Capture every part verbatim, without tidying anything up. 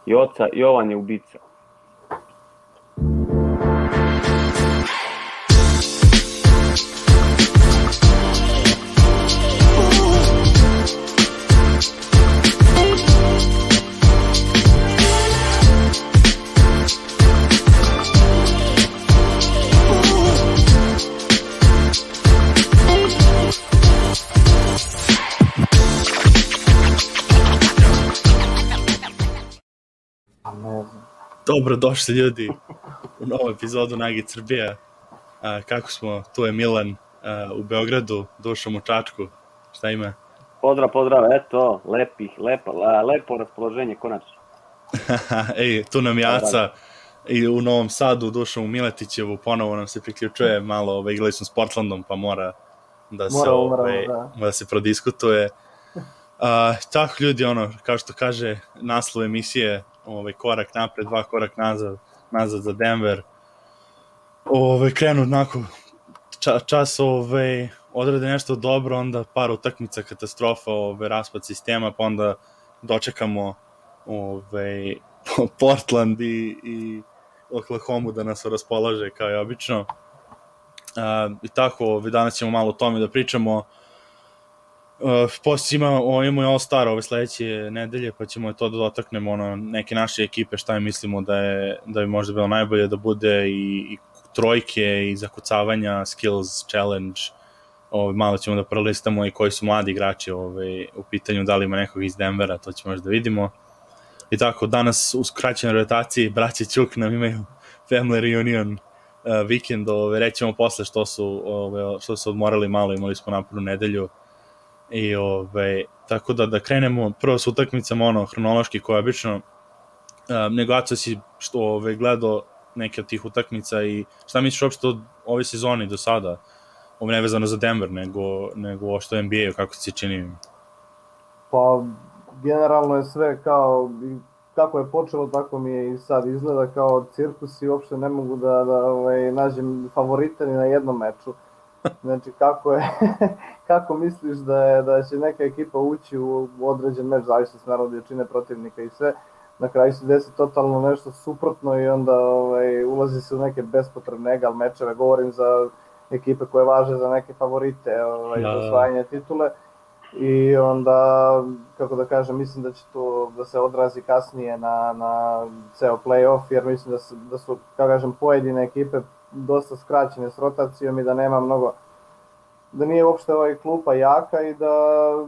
Joca, Jovan je ubica. Dobro došli ljudi u novu epizodu Nagi Srbija. A, kako smo? Tu je Milan a, u Beogradu, Dušom u Čačku. Šta ima? Pozdrav, pozdrav, eto, lepih, lepa, lepo raspoloženje, konačno. Ej, tu nam Jaca i u Novom Sadu, Dušom u Miletićevu, ponovo nam se priključuje malo, ovaj, igrali smo s Portlandom, pa mora da se, mora, ovaj, da. da se prodiskutuje. A, tako ljudi, ono, kao što kaže naslov emisije, ovaj, korak napred, dva korak nazad, nazad za Denver. Ovaj, krenu onako ča, čas ovaj, odrade nešto dobro, onda par utakmica, katastrofa, ovaj, raspad sistema, pa onda dočekamo ovaj, Portland i, i Oklahoma da nas raspolaže kao i obično. A, I tako, ovaj, danas ćemo malo o tome da pričamo. Uh, poslije ima, o, imamo i All-Star ove sledeće nedelje, pa ćemo to da dotaknemo ono, neke naše ekipe, šta je mislimo da je, da bi možda bilo najbolje da bude i, i trojke i zakucavanja, skills, challenge. Ove, malo ćemo da prelistamo i koji su mladi igrači ove, u pitanju, da li ima nekog iz Denvera, to ćemo možda vidimo. I tako, danas u skraćenoj rotaciji braće Ćuk nam imaju family reunion uh, vikend, ove, rećemo posle što su, ove, što su odmorali malo, imali smo napornu nedelju. I ovaj, tako da da krenemo prvo s utakmicama ono hronološki koje obično uh, nego Aco si što ovaj, gledao neke od tih utakmica i šta misliš uopšte od ove sezoni do sada, ovo ne vezano za Denver nego, nego što N B A kako se čini? Pa generalno je sve kao kako je počelo tako mi je i sad izgleda kao cirkus i uopšte ne mogu da, da ovaj, nađem favorite ni na jednom meču. Znači, kako je, kako misliš da, je, da će neka ekipa ući u određen meč, zavisno s naravno jačine protivnika i sve, na kraju se desi totalno nešto suprotno i onda ovaj, ulazi se u neke bespotrebne egal mečeve, govorim za ekipe koje važe za neke favorite ovaj, za osvajanje titule i onda, kako da kažem, mislim da će to da se odrazi kasnije na, na ceo play-off, jer mislim da su, da su kako kažem, pojedine ekipe dosta skraćene s rotacijom i da nema mnogo, da nije uopšte ovaj klupa jaka i da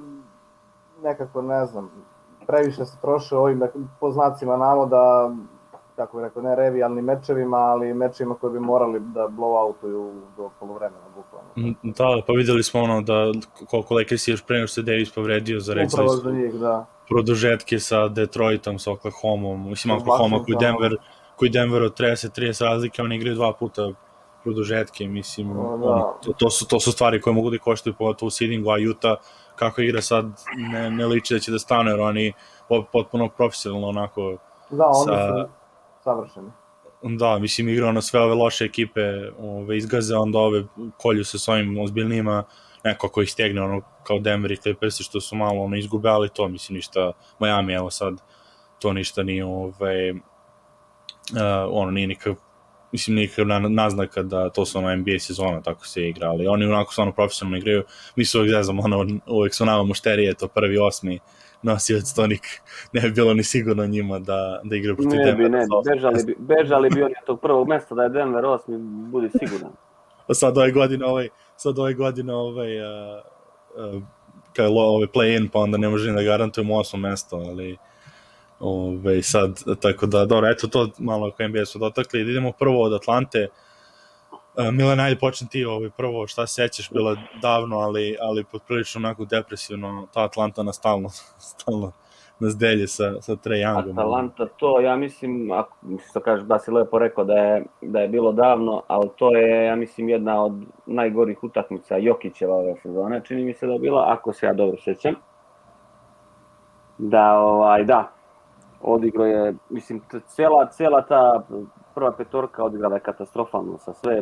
nekako, ne znam, previše se troše ovim po znacima navoda, kako bih rekao, ne revijalnim mečevima, ali mečevima koji bi morali da blowoutuju do polovremena, bukvalno. Da, pa videli smo ono da koliko Lakers je još pre nego što se Davis povredio za recimo Upravo za njih, da. Produžetke sa Detroitom, sa Oklahomom, mislim Oklahoma koji Denver koji Denver od trideset trideset razlike, oni igraju dva puta produžetke, mislim, o, ono, to, to, su, to su stvari koje mogu da koštaju pogotovo u seedingu, a Utah kako igra sad ne, ne liči da će da stane, jer oni potpuno profesionalno onako da, oni sa, su savršeni. Da, mislim, igra ono sve ove loše ekipe ove, izgaze, onda ove kolju se s ovim ozbiljnijima, neko ko ih stegne, ono, kao Denver i Clippers, što su malo ono, izgube, ali to, mislim, ništa, Miami, evo sad, to ništa nije, ove, uh, ono, nije nikak, mislim, nikakav naznaka da to su ono N B A sezona, tako se igra, ali oni onako stvarno profesionalno igraju, mi su uvijek zezamo, ono, uvijek su nama mušterije, to prvi osmi nosioc, to nik, ne bi bilo ni sigurno njima da, da igraju protiv Denvera. Ne bi, ne bi, bežali bi, bežali bi oni od tog prvog mesta da je Denver osmi, budi siguran. Sad ove godine, ovaj, sad ove godine, ovaj, uh, uh, kao je ovaj play-in, pa onda ne može da garantujemo osmo mesto, ali Ove, sad, tako da, dobro, eto to malo ako N B A su dotakli. Idemo prvo od Atlante. Uh, Milan, ajde počni ti ovaj, prvo, šta sećaš, bilo davno, ali, ali potprilično onako depresivno, ta Atlanta nas stalno, stalno nas delje sa, sa Trae Youngom. Atlanta, to ja mislim, ako, mislim da kažeš da si lepo rekao da je, da je bilo davno, ali to je, ja mislim, jedna od najgorih utakmica Jokićeva ove sezone, čini mi se da je bila, ako se ja dobro sećam. Da, ovaj, da, odigrao je, mislim, cijela, cijela ta prva petorka odigrala je katastrofalno sa sve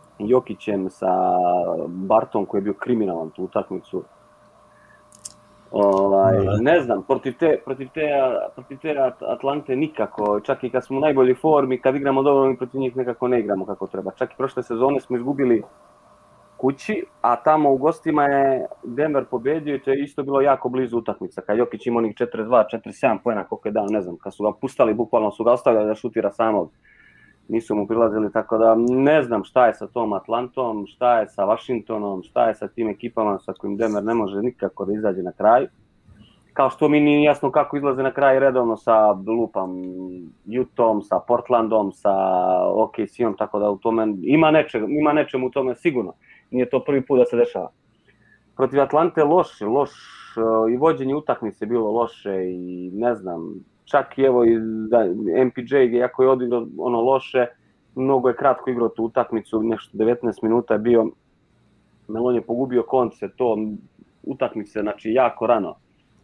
Jokićem, sa Bartom koji je bio kriminalan tu utakmicu. Ovaj, Da. ne znam, protiv te, protiv, te, protiv te Atlante nikako, čak i kad smo u najboljoj formi, kad igramo dobro, mi protiv njih nekako ne igramo kako treba. Čak i prošle sezone smo izgubili kući, a tamo u gostima je Denver pobedio i to je isto bilo jako blizu utakmica. Kad Jokić ima onih četrdeset dva četrdeset sedam poena, koliko je dao, ne znam, kad su ga pustali, bukvalno su ga ostavljali da šutira samog. Nisu mu prilazili, tako da ne znam šta je sa tom Atlantom, šta je sa Washingtonom, šta je sa tim ekipama sa kojim Denver ne može nikako da izađe na kraj. Kao što mi nije jasno kako izlaze na kraj redovno sa lupam Utahom, sa Portlandom, sa O K C-om, tako da u tome ima nečeg, ima nečem u tome sigurno. Nije to prvi put da se dešava. Protiv Atlante loše, loš i vođenje utakmice bilo loše i ne znam, čak i evo i da, M P J iako je odigrao ono loše, mnogo je kratko igrao tu utakmicu, nešto devetnaest minuta je bio, Melon je pogubio konce, to utakmice, znači jako rano.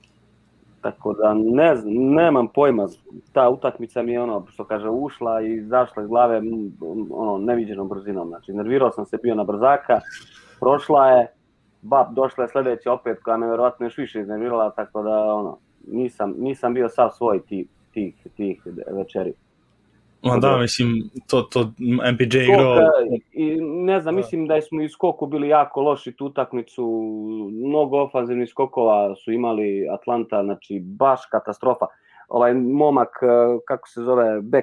Tako da ne znam, nemam pojma, ta utakmica mi je ono, što kaže, ušla i izašla iz glave ono, neviđenom brzinom, znači nervirao sam se bio na brzaka, prošla je, bap, došla je sledeća opet koja me verovatno još više iznervirala, tako da ono, nisam, nisam bio sav svoj tih, tih, tih večeri. Ma da, mislim, to, to M P J igrao... I ne znam, mislim da smo i skoku bili jako loši tu utakmicu, mnogo ofanzivnih skokova su imali Atlanta, znači baš katastrofa. Ovaj momak, kako se zove, Beck,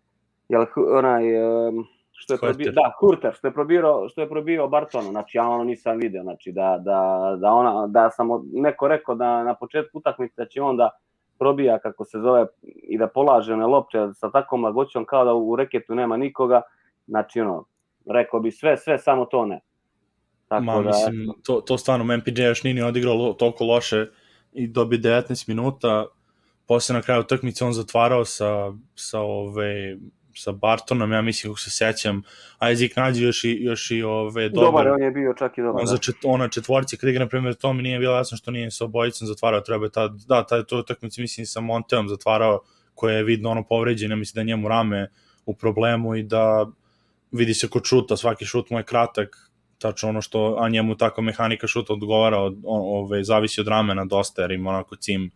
jel onaj... Što je probio, da, Hurter, što je probio, što je probio Bartona, znači ja ono nisam video, znači da, da, da, ona, da sam neko rekao da na početku utakmice da će on da probija, kako se zove, i da polaže one lopte sa takvom lagoćom kao da u reketu nema nikoga, znači ono, rekao bi sve, sve, samo to ne. Tako Ma, da, mislim, to, to stvarno, M P J još nije odigrao toliko loše i dobio devetnaest minuta, posle na kraju utakmice on zatvarao sa, sa ove... sa Bartonom, ja mislim kako se sećam, Isaac nađe još i, još i ove, dobar. Dobar, on je bio čak i dobar. On za čet, ona četvorci, kada igra, na primjer, to mi nije bilo jasno što nije sa obojicom zatvarao, treba je ta, da, taj to utakmici, mislim, sa Monteom zatvarao, koje je vidno ono povređeno, mislim da njemu rame u problemu i da vidi se kod šuta, svaki šut mu je kratak, tačno ono što, a njemu tako mehanika šuta odgovara, od, ove, zavisi od ramena dosta, jer ima onako cim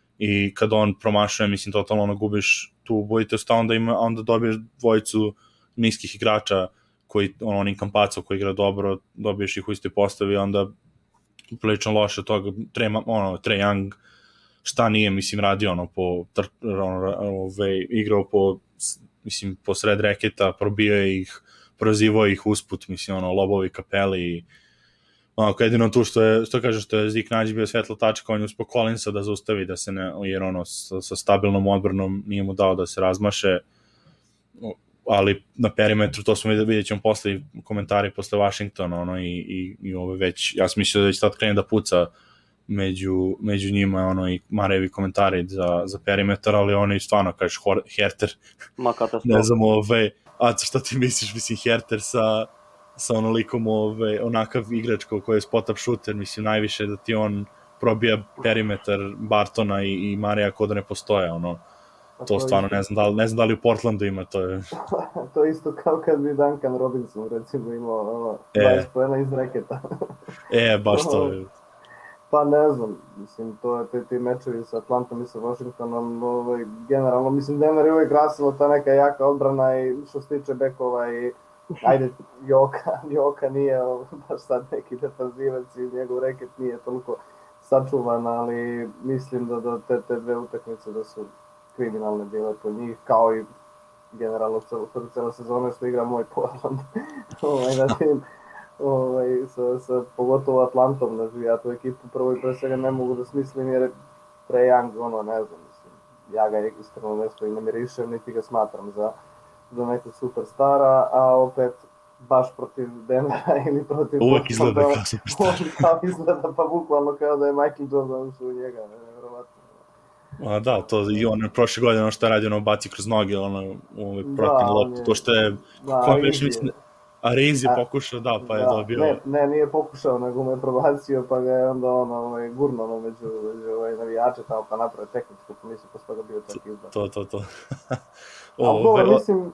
i kad on promašuje, mislim, totalno ono gubiš tu ubojitost, a onda, ima, onda dobiješ dvojicu niskih igrača koji, ono, onim Kampacov koji igra dobro, dobiješ ih u istoj postavi, onda prilično loše toga, Trae, ono, Trae Young, šta nije, mislim, radio ono, po, ono, ove, igrao po, mislim, po sred reketa, probio ih, prozivao ih usput, mislim, ono, lobovi Kapeli i onako, jedino tu što je, što kaže, što je Zik Nađi bio svetla tačka, on je uspio Collinsa da zaustavi, da se ne, jer ono, sa, sa stabilnom odbranom nije mu dao da se razmaše, ali na perimetru, to smo vidjeli, vidjet ćemo posle komentari posle Washingtona, ono, i, i, i ove već, ja sam mislio da već tad krene da puca među, među njima, ono, i Marevi komentari za, za perimetar, ali oni stvarno, kažeš, Herter, Ma katastrofa. Ne znam, ove, a šta ti misliš, mislim, Herter sa sa onolikom ove, onakav igrač koji je spot-up shooter, mislim, najviše da ti on probija perimetar Bartona i, i Marija kod da ne postoje, ono, to, to stvarno isto. ne znam, da li, ne znam da li u Portlandu ima, to je... to isto kao kad bi Duncan Robinson, recimo, imao ono, dvadeset e. pojena iz reketa. e, baš to je. Pa ne znam, mislim, to je te, ti mečevi sa Atlantom i sa Washingtonom, ovaj, generalno, mislim, Denver je uvijek grasilo ta neka jaka odbrana i što se tiče bekova i ajde, Joka, Joka nije baš sad neki defanzivac i njegov reket nije toliko sačuvan, ali mislim da, da te, te dve utakmice da su kriminalne bile po njih, kao i generalno cela sezona što igra moj Portland. ovaj, da tim, ovaj, sa, sa, pogotovo Atlantom, znači ja tu ekipu prvo i pre svega ne mogu da smislim jer je Trae Young, ono, ne znam, mislim, ja ga iskreno nešto i ne mirišem, niti ga smatram za za nekog superstara, a opet baš protiv Denvera ili protiv... Uvijek izgleda kao superstar. Kao izgleda, pa bukvalno kao da je Michael Jordan ušao u njega, nevjerovatno. A da, to i on prošle godine ono što je radio, ono baci kroz noge, ono, ovaj protiv loptu, to što je... Da, ko već mislim, a Reis je pokušao, da, pa je da, dobio... Ne, ne, nije pokušao, nego me probacio, pa ga je onda ono, ovaj, gurno ono, među, među ovaj, navijače, tamo pa napravo tehničku, pa mislim, posle toga bio čak izbor. To, to, to. Ali dobro, mislim,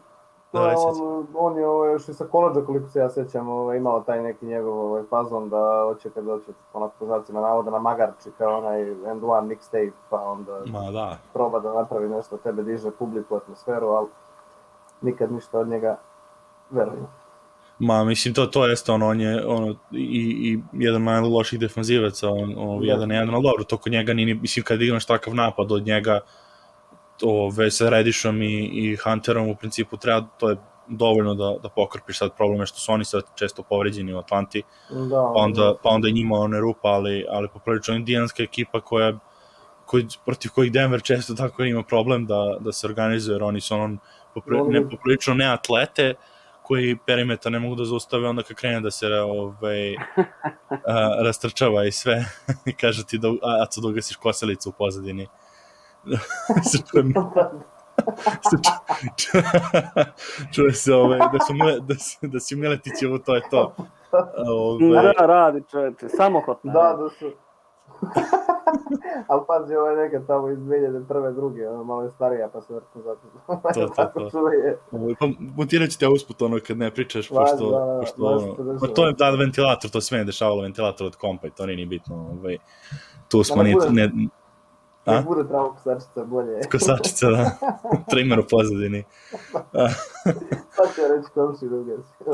To je on, on je ovaj, još i sa koleđa, koliko se ja sjećam, ovaj, imao taj neki njegov ovaj, fazon da hoće kad doće onako po znacima navoda na magarči kao onaj end one mixtape, pa onda Ma da. proba da napravi nešto, tebe diže publiku, atmosferu, ali nikad ništa od njega, verujem. Ma, mislim, to, to jeste ono, on je ono, i, i jedan najloših defanzivaca, on, on, Da. jedan, jedan, ali dobro, to kod njega nije, mislim, kad igraš takav napad od njega, ove, sa Reddishom i, i Hunterom, u principu treba, to je dovoljno da, da pokrpiš. Sad problem je što su oni sad često povređeni u Atlanti, Da, pa onda, pa onda i njima one rupa, ali, ali poprilično indijanska ekipa koja, koji, protiv kojih Denver često tako ima problem da, da se organizuje, jer oni su ono, popri, ne, poprilično ne atlete, koji perimetar ne mogu da zaustave onda kad krene da se ovaj, a, rastrčava i sve i kaže ti da, a, a co da ugasiš koselicu u pozadini. se čujem se ču, čuje se ovaj, da su mile, da, da si Miletićevo, to je to. Ovaj. Da, radi čoveče, samohotno. Da, da su. Ali pazi, ovo je nekad tamo iz dve hiljade prve, druge, ono malo je starija, pa se vrtno zato. To, to, to. Pa montirat ću te usput ono kad ne pričaš, pošto, da, da, pošto ono, pa to je da ventilator, to sve je dešavalo, ventilator od kompa i to nije ni bitno, ovaj, tu smo ni... Ne, ne bude pravo kosačica, bolje. Kosačica, da, trimer u pozadini. Pa će reći komši druge.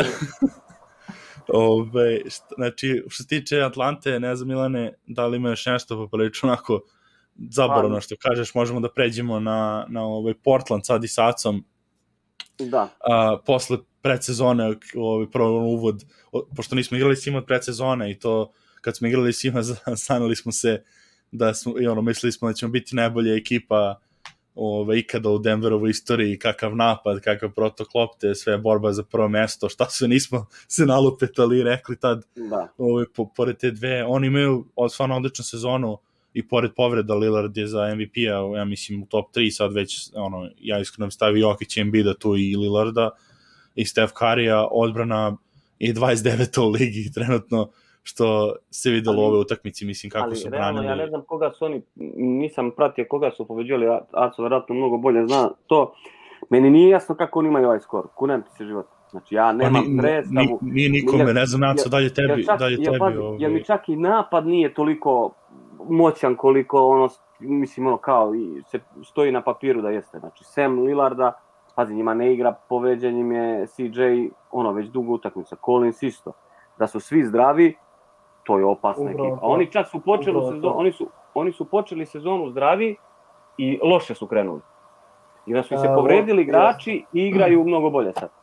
Ove, šta, znači, što se tiče Atlante, ne znam, Milane, da li ima još nešto poprilično onako zaboravno što kažeš, možemo da pređemo na, na ovaj Portland sad i s Acom. Da. A, posle predsezone, ovaj, prvo uvod, pošto nismo igrali s njima od predsezone i to, kad smo igrali s njima, sanali smo se da smo, i ono, mislili smo da ćemo biti najbolja ekipa Ove, ikada u Denverovoj istoriji, kakav napad, kakav protok lopte, sve borba za prvo mesto, šta sve nismo se nalupetali i rekli tad, da. Ove, po, pored te dve, oni imaju stvarno odličnu sezonu i pored povreda Lillard je za M V P-a, ja mislim u top tri sad već, ono, ja iskreno stavio Jokić, Embiida tu i Lillarda i Steph Curry-a, odbrana i dvadeset deveta u ligi trenutno, što se videlo u ove utakmici, mislim, kako ali, su realno, branili. Ja ne znam koga su oni, nisam pratio koga su pobeđivali, Aco vjerojatno mnogo bolje zna to. Meni nije jasno kako oni imaju ovaj skor, kunem ti se život. Znači, ja nemam pa, predstavu. Nije nikome, jer, ne znam, Aco, dalje tebi. Jer, čak, dalje jer, tebi pazi, ovaj... jer mi čak i napad nije toliko moćan koliko ono, mislim, ono, kao i se stoji na papiru da jeste. Znači, Sam Lillarda, pazi, njima ne igra, povređen im je C J, ono, već dugo utakmica, Collins isto. Da su svi zdravi, to je opasna upravo ekipa. To. Oni čak su počeli sezonu, oni su oni su počeli sezonu zdravi i loše su krenuli. I da su se povredili igrači i igraju mnogo bolje sad.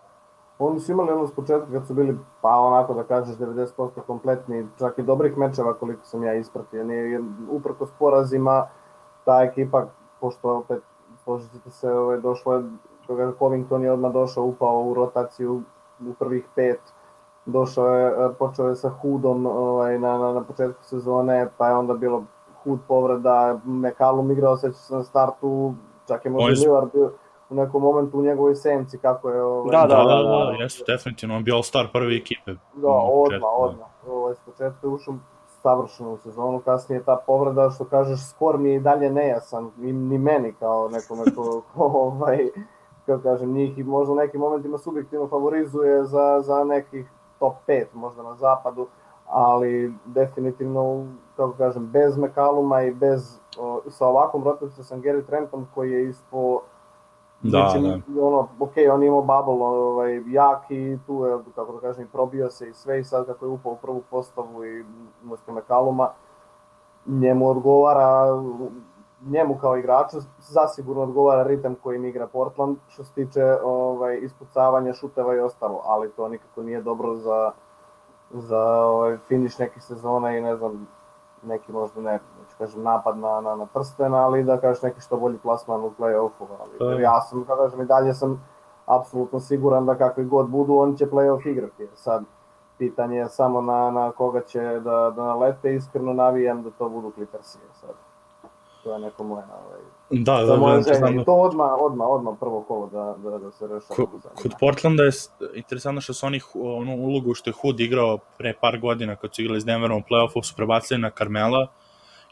Oni su imali ono s početka kad su bili, pa onako da kažeš, devedeset posto kompletni, čak i dobrih mečeva koliko sam ja ispratio. Nije, uprkos porazima, ta ekipa, pošto opet, složite se, ovaj, došlo je, Covington je odmah došao, upao u rotaciju u prvih pet, došao je, počeo je sa Hoodom ovaj, na, na, na početku sezone, pa je onda bilo Hood povreda, McCallum igrao se na startu, čak je možda Lillard bio u nekom momentu u njegovoj senci, kako je... Ovaj, da, da, da, da, da, jesu, definitivno, on bio all-star prve ekipe. Da, odmah, odmah, ovaj, s početka je ušao savršeno u sezonu, kasnije ta povreda, što kažeš, skor mi je i dalje nejasan, ni, ni meni kao nekome ko, ko ovaj, kako kažem, njih i možda u nekim momentima subjektivno favorizuje za, za nekih top pet možda na zapadu, ali definitivno, kako kažem, bez McCalluma i bez, o, sa ovakvom rotacijom sa Gary Trentom koji je ispo, da, znači, da. Ono, ok, on imao bubble ovaj, jak i tu je, kako da kažem, probio se i sve i sad kako je upao u prvu postavu i umjesto McCalluma, njemu odgovara, njemu kao igraču zasigurno odgovara ritam kojim igra Portland što se tiče ovaj, ispucavanja, šuteva i ostalo, ali to nikako nije dobro za, za ovaj, finiš neke sezone i ne znam, neki možda ne, neću kažem napad na, na, na prsten, ali da kažeš neki što bolji plasman u play-offu, ali ja sam, kao kažem, i dalje sam apsolutno siguran da kakvi god budu, oni će play-off igrati, jer sad pitanje je samo na, na koga će da, da nalete, iskreno navijam da to budu Clippersi sad. To je neko moje, ovaj, da, da, moje da, želje. To odmah, odmah, odmah prvo kolo da, da, da se rešava. Kod, kod Portlanda je interesantno što su oni onu ulogu što je Hood igrao pre par godina kad su igrali s Denverom u play-offu su prebacili na Carmela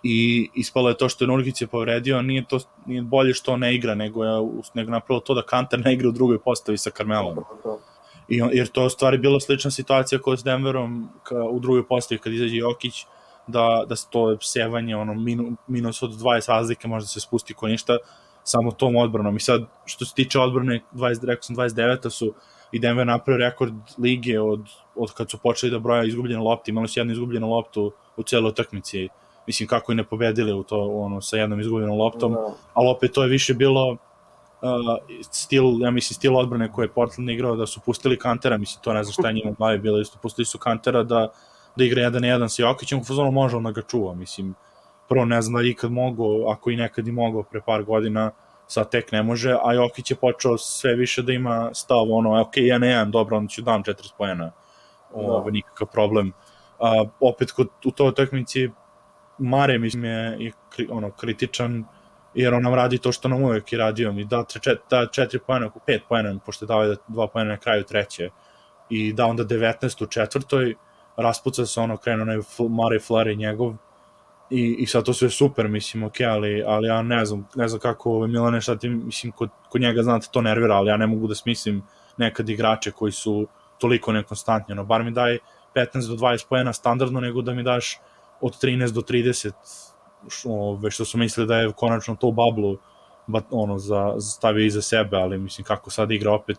i ispalo je to što je Nurkić je povredio, nije to nije bolje što ne igra, nego je nego napravilo to da Kanter ne igra u drugoj postavi sa Carmelom. I on, jer to je u stvari bila slična situacija kao s Denverom ka, u drugoj postavi kad izađe Jokić, da, da se to sevanje, ono, minu, minus od dvadeset razlike možda se spusti ko ništa, samo tom odbranom. I sad, što se tiče odbrane, dvadeset, rekao sam dvadeset deveta su i Denver napravio rekord lige od, od kad su počeli da broja izgubljene lopte, imali su jednu izgubljenu loptu u celoj utakmici. Mislim, kako i ne pobedili u to, ono, sa jednom izgubljenom loptom, no. Ali opet to je više bilo uh, stil, ja mislim, stil odbrane koje je Portland igrao, da su pustili Kantera, mislim, to ne znam šta je njima glavi bilo, isto pustili su Kantera da, da igra jedan na jedan sa Jokićem, u fazonu može on da ga čuva, mislim, prvo ne znam da je ikad mogo, ako i nekad i mogo pre par godina, sad tek ne može, a Jokić je počeo sve više da ima stav, ono, ok, jedan na jedan, dobro, onda ću dam četrdeset poena, ovo, no. Nikakav problem. Uh, opet, kod, u toj utakmici Mare, mislim, je, je ono, kritičan, jer on nam radi to što nam uvek je radio, mi da četiri, da četiri pojena, pet pojena, pošto je dao dva pojena na kraju treće, i da onda devetnaest u četvrtoj, raspuca se ono, krenuo onaj Mare Flare njegov, i, i sad to sve super, mislim, ok, ali, ali ja ne znam, ne znam kako Milane, šta ti, mislim, kod, kod njega znate to nervira, ali ja ne mogu da smislim nekad igrače koji su toliko nekonstantni, ono, bar mi daj petnaest do dvadeset pojena standardno, nego da mi daš od trinaest do trideset, ove, što su mislili da je konačno to u bablu ono, za, za stavio iza sebe, ali mislim kako sad igra opet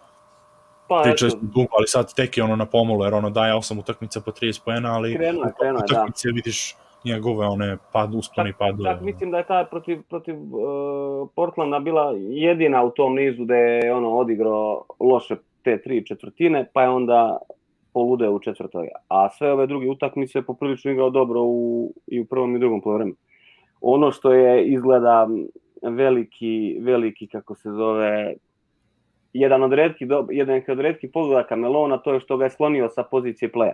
pa, pričali smo dugo, ali sad tek je ono na pomolu, jer ono daje osam utakmica po trideset poena, ali krenuo, krenuo, utakmice da. Vidiš njegove one pad, usponi padu. Čak mislim da je ta protiv, protiv uh, Portlanda bila jedina u tom nizu gde je ono odigrao loše te tri četvrtine, pa je onda poludeo u četvrtoj, a sve ove druge utakmice poprilično igrao dobro u, i u prvom i drugom poluvremenu. Ono što je izgleda veliki, veliki kako se zove, jedan od retkih, jedan od retkih pogledaka Melona, to je što ga je sklonio sa pozicije playa.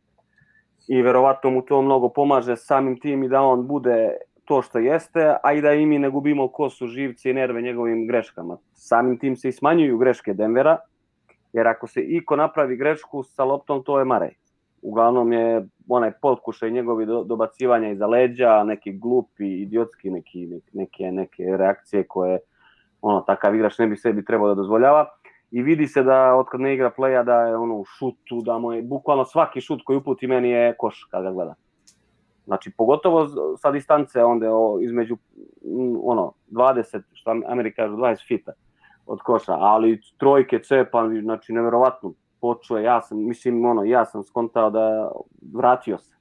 I verovatno mu to mnogo pomaže samim tim i da on bude to što jeste, a i da i mi ne gubimo kosu, živce i nerve njegovim greškama. Samim tim se i smanjuju greške Denvera, jer ako se iko napravi grešku sa loptom, to je Murray. Uglavnom je onaj potkušaj njegovi dobacivanja iza leđa, neki glupi, idiotski neki, neke, neke reakcije koje ono, takav igrač ne bi sebi trebao da dozvoljava. I vidi se da otkad ne igra playa da je ono u šutu, da mu je bukvalno svaki šut koji uputi meni je koš kad ga gleda. Znači pogotovo sa distance onda između ono dvadeset, što Amerika kaže dvadeset fita od koša, ali trojke cepa, znači neverovatno počuje, ja sam, mislim, ono, ja sam skontao da vratio se.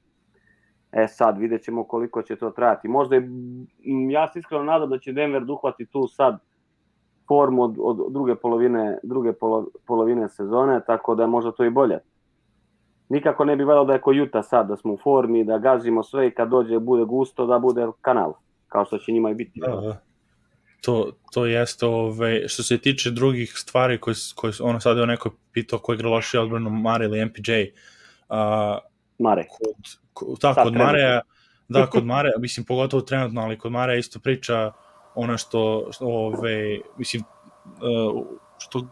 E sad, vidjet ćemo koliko će to trajati. Možda je, ja se iskreno nadam da će Denver duhvati tu sad formu od, od druge polovine, druge polo, polovine sezone, tako da je možda to i bolje. Nikako ne bi valjalo da je ko Utah sad, da smo u formi, da gazimo sve i kad dođe bude gusto, da bude kanal, kao što će njima i biti. Da, to, to jeste, ove, što se tiče drugih stvari koje, koje ono sad je neko pitao ko igra lošije odbranu, Mare ili M P J. Uh, Mare. Kod, kod, da, kod Mare, da, kod Mare, mislim, pogotovo trenutno, ali kod Mare isto priča ono što, što ove, mislim, uh, što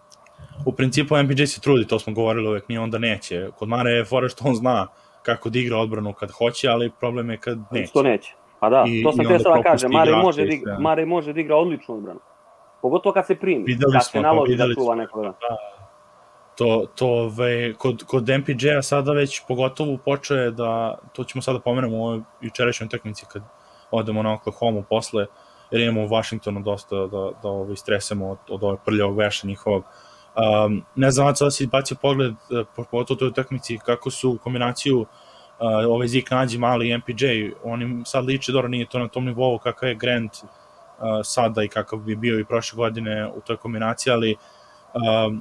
u principu M P J se trudi, to smo govorili uvek, nije onda neće. Kod Mare je fora što on zna kako da igra odbranu kad hoće, ali problem je kad neće. Što neće. Pa da, I, to sam te sada kaže, Mare može, da igra, Mare može da igra odličnu odbranu. Pogotovo kad se primi, videli kad smo, se naloži pa da čuva nekoga. Da. To, to ove, kod, kod M P J-a sada već pogotovo počeo je da, to ćemo sada pomenemo u ovoj jučerašnjoj utakmici kad odemo na Oklahoma posle, jer imamo u Washingtonu dosta da, da, da ovaj, stresemo od, od ovog prljavog veša njihovog. Um, ne znam da si bacio pogled, pogotovo u toj utakmici, kako su kombinaciju uh, ovaj Zeke Nađi, mali i M P J, oni sad liče, dobro, nije to na tom nivou kakav je Grant uh, sada i kakav bi bio i prošle godine u toj kombinaciji, ali um,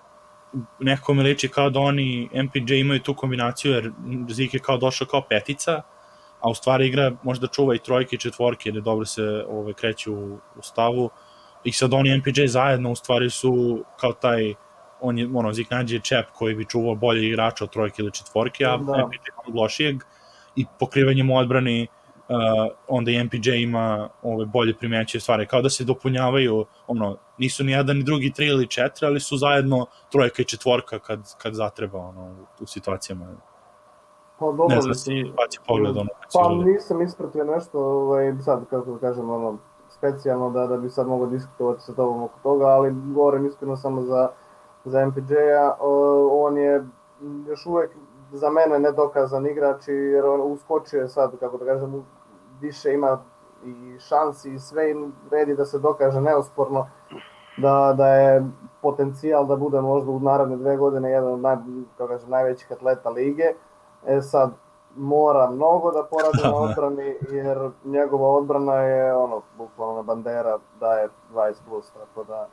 nekako mi liči kao da oni M P J imaju tu kombinaciju, jer Zeke je kao došao kao petica, a u stvari igra možda čuva i trojke i četvorke, jer dobro se ove, kreće u, u stavu, i sad oni M P J zajedno u stvari su kao taj, on je, ono, Zeke Nađi je čep koji bi čuvao bolje igrača od trojke ili četvorke, a da. M P J od lošijeg, i pokrivanjem u odbrani uh, onda i M P J ima ove, bolje primećuje stvari, kao da se dopunjavaju, ono, nisu ni jedan ni drugi tri ili četiri, ali su zajedno trojka i četvorka kad, kad zatreba, ono, u, u situacijama. Pa dobro, Ne znam, mislim, si baci pogled ono kad si pa gledao. nisam ispratio nešto, ovaj, sad kako da kažem, ono, specijalno da, da bi sad mogao diskutovati sa tobom oko toga, ali govorim iskreno samo za, za M P J-a, on je još uvek za mene nedokazan igrač jer on uskočio je sad, kako da kažem, više ima i šansi i sve i redi da se dokaže neosporno da, da je potencijal da bude možda u naredne dve godine jedan od naj, kako kažem, najvećih atleta lige. E sad, mora mnogo da poradi na odbrani jer njegova odbrana je ono, bukvalno bandera da je dvadeset plus, tako da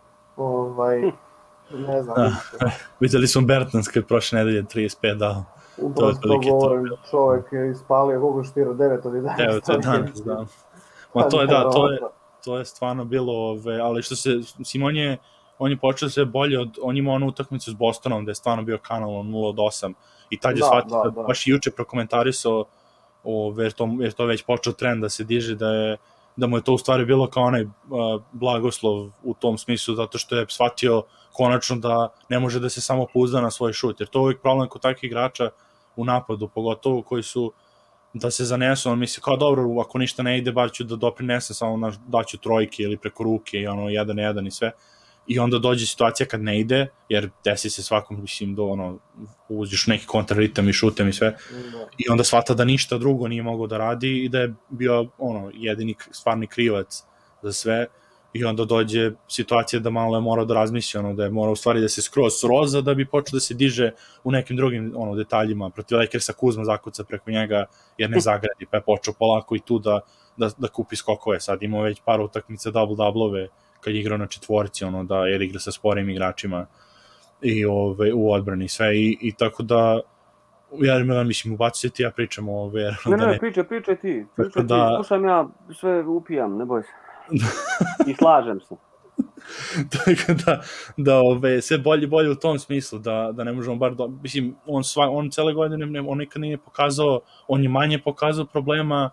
ovaj, ne znam, vidite. Videli smo Bertans koji je prošle nedelje trideset pet dao. Upravo to, to govorim, čovjek je ispalio koliko štira, devet od jedanaest. devet od jedanaest, da. Ma to je, da, to je, to je stvarno bilo, ove, ali što se, mislim, on je, on je počeo sve bolje, od, on ima onu utakmicu s Bostonom, gde je stvarno bio kanal nula od osam, i tad je da, shvatio, da, da. baš i juče prokomentarisao, ove, jer, to, jer to već počeo trend da se diže, da je, da mu je to u stvari bilo kao onaj uh, blagoslov u tom smislu, zato što je shvatio konačno da ne može da se samo pouzda na svoj šut, jer to je uvijek problem kod takvih igrača u napadu, pogotovo koji su da se zanesu, on misli kao dobro, ako ništa ne ide, bar ću da doprinesem, samo naš, daću trojke ili preko ruke i ono, jedan, jedan i sve. I onda dođe situacija kad ne ide, jer desi se svakom, mislim, do ono, uđeš neki kontraritam i šutem i sve. Da. I onda shvata da ništa drugo nije mogao da radi i da je bio ono, jedini stvarni krivac za sve. I onda dođe situacija da malo je morao da razmisli, ono, da je morao u stvari da se skroz sroza da bi počeo da se diže u nekim drugim ono, detaljima. Protiv Lakersa Kuzma zakuca preko njega jer ne zagradi, pa je počeo polako i tu da, da, da kupi skokove. Sad imao već par utakmica double-doublove kad je igrao na četvorci, ono, da jer igra sa sporim igračima i ove, u odbrani sve. I, i tako da ja Milan, mislim, ubacu se ti, ja pričam o ove... Ne, ne, ne, pričaj, pričaj ti, pričaj da... ti, slušam ja, sve upijam, ne boj se. I slažem se. Tako da, da ove, sve bolje bolje u tom smislu, da, da ne možemo bar... Do... Mislim, on, sva, on cele godine, on nikad nije pokazao, on je manje pokazao problema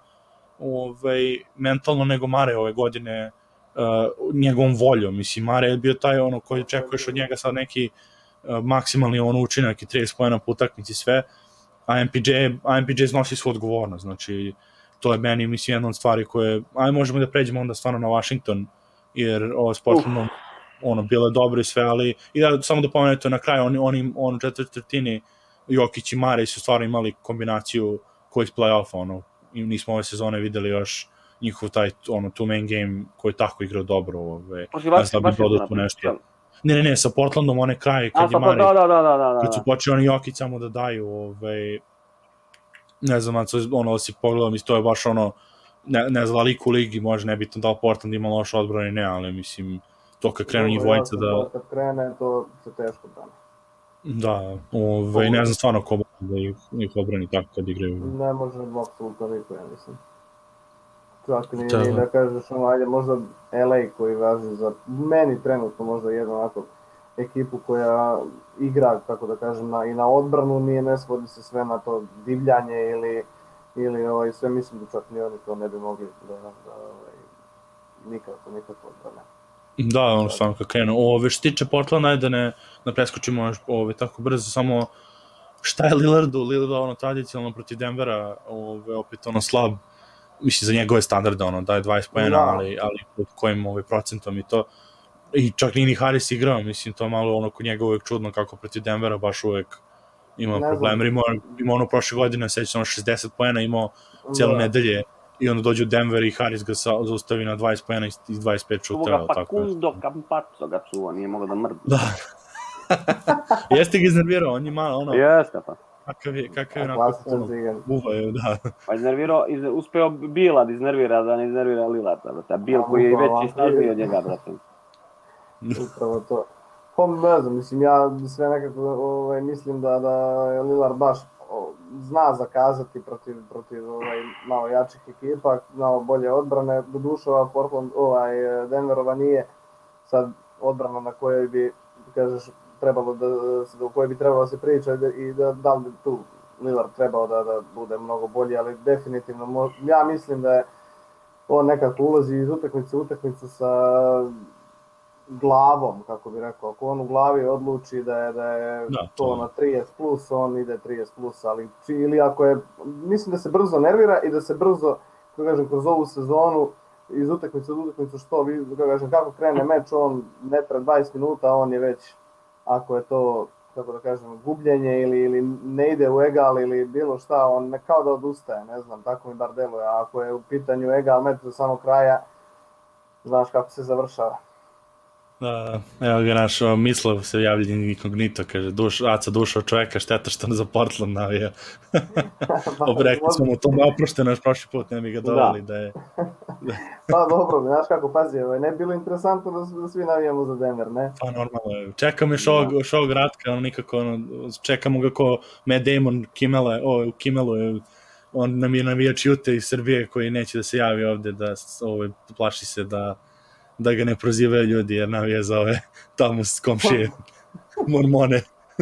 ove, mentalno nego Mare ove godine, uh, njegovom voljom. Mislim, Mare je bio taj ono koji očekuješ od njega sad neki uh, maksimalni on učinak i trideset poena po utakmici sve, a M P J, a M P J znosi svu odgovornost, znači to je meni, mislim, jedna od stvari koje, aj možemo da pređemo onda stvarno na Washington, jer ovo sportno, ono, bilo je dobro i sve, ali, i da, samo da pomenuti na kraju, oni, oni, on u četvrtini, Jokić i Mare su stvarno imali kombinaciju koji iz play-offa, ono, i nismo ove sezone videli još njihov taj, ono, two-man game koji tako igrao dobro, ove, ne znam da bi dodao tu nešto. Ne, ne, ne, sa Portlandom, one kraje, kad je Mare, da, da, da, da, da. kad su počeli oni Jokić samo da daju, ove, ne znam, ono da si pogledao, mislim, to je baš ono, ne, ne znam, lik u ligi može nebitno da li Portland ima loš odbrani, ne, ali mislim, to kad krenu njih dvojica da... Kad krene, to se teško brane. Da, ove, ne znam stvarno ko da ih, ih odbrani tako kad igraju. Ne može apsolutno niko, ja mislim. Čak ni da, da kažeš, ono, ajde, možda L A koji važi za meni trenutno možda jedno onako ekipu koja igra, kako da kažem, na, i na odbranu, nije, ne svodi se sve na to divljanje ili, ili ovaj, sve, mislim da čak ni oni to ne bi mogli da, da ovaj, nikako, nikako odbrane. Da, ono stvarno kad krenu. Ove, što tiče Portlanda, ajde da ne da preskočimo ove, tako brzo, samo šta je Lillardu, Lillardu ono tradicionalno protiv Denvera, ove, opet ono slab, mislim za njegove standarde, ono, daje dvadeset poena, ali, ali pod kojim ovaj, procentom i to. I čak Nini Harris igrao, mislim, to malo ono kod njega uvek čudno kako protiv Denvera baš uvek ima problem. Imao ima ono prošle godine, sećam ono šezdeset poena, imao cijelo da. nedelje i onda dođe u Denver i Harris ga sa, zaustavi na dvadeset poena iz dvadeset pet šuteva. Ovo ga Facundo Campazzo ga čuva, nije mogao da mrdi. Da. Jeste ga iznervirao, on je malo ono... Jeste pa. Kakav je, kakav je onako ono, uvaju, da. Pa iznervirao, iz, uspeo Bila da iznervira, da ne iznervira Lillarda, brate. Bil koji je veći snažniji od njega, brate. Upravo to. Pa ne znam, mislim, ja sve nekako ovaj, mislim da, da je Lillard baš o, zna zakazati protiv, protiv ovaj, malo jačih ekipa, malo bolje odbrane. Doduše ova Portland, ovaj, Denverova nije sad odbrana na kojoj bi, kažeš, trebalo da, o kojoj bi trebalo da se priča i da, da li tu Lillard trebao da, da bude mnogo bolji, ali definitivno, ja mislim da je on nekako ulazi iz utakmice utakmice sa glavom, kako bi rekao, ako on u glavi odluči da je, da je Da, to to- na trideset plus, on ide trideset plus, ali či- ili ako je, mislim da se brzo nervira i da se brzo, kako kažem, kroz ovu sezonu iz utakmice u utakmicu što vi, kako kažem, kako krene meč, on ne tra dvadeset minuta, on je već, ako je to, kako da kažem, gubljenje ili, ili ne ide u egal ili bilo šta, on ne, kao da odustaje, ne znam, tako mi bar deluje, a ako je u pitanju egal meč do samog kraja, znaš kako se završava. Da, evo ga naš o, Mislav se javlja inkognito, kaže, duš, Aca duša od čoveka, šteta što ne za Portland navija. Obrekli smo mu to na oprošte, naš prošli put ne bi ga doveli da, da je... Pa dobro, znaš kako, pazi, ovaj, ne bi bilo interesantno da, da svi navijamo za Denver, ne? Pa normalno, čekam još ovog, još ovog Ratka, ono nikako, ono, čekamo ga ko Matt Damon Kimele, o, u Kimelu je, on nam je navijač Jute iz Srbije koji neće da se javi ovde, da ovaj, plaši se da da ga ne prozivaju ljudi jer navija za ove tamo s komšije mormone.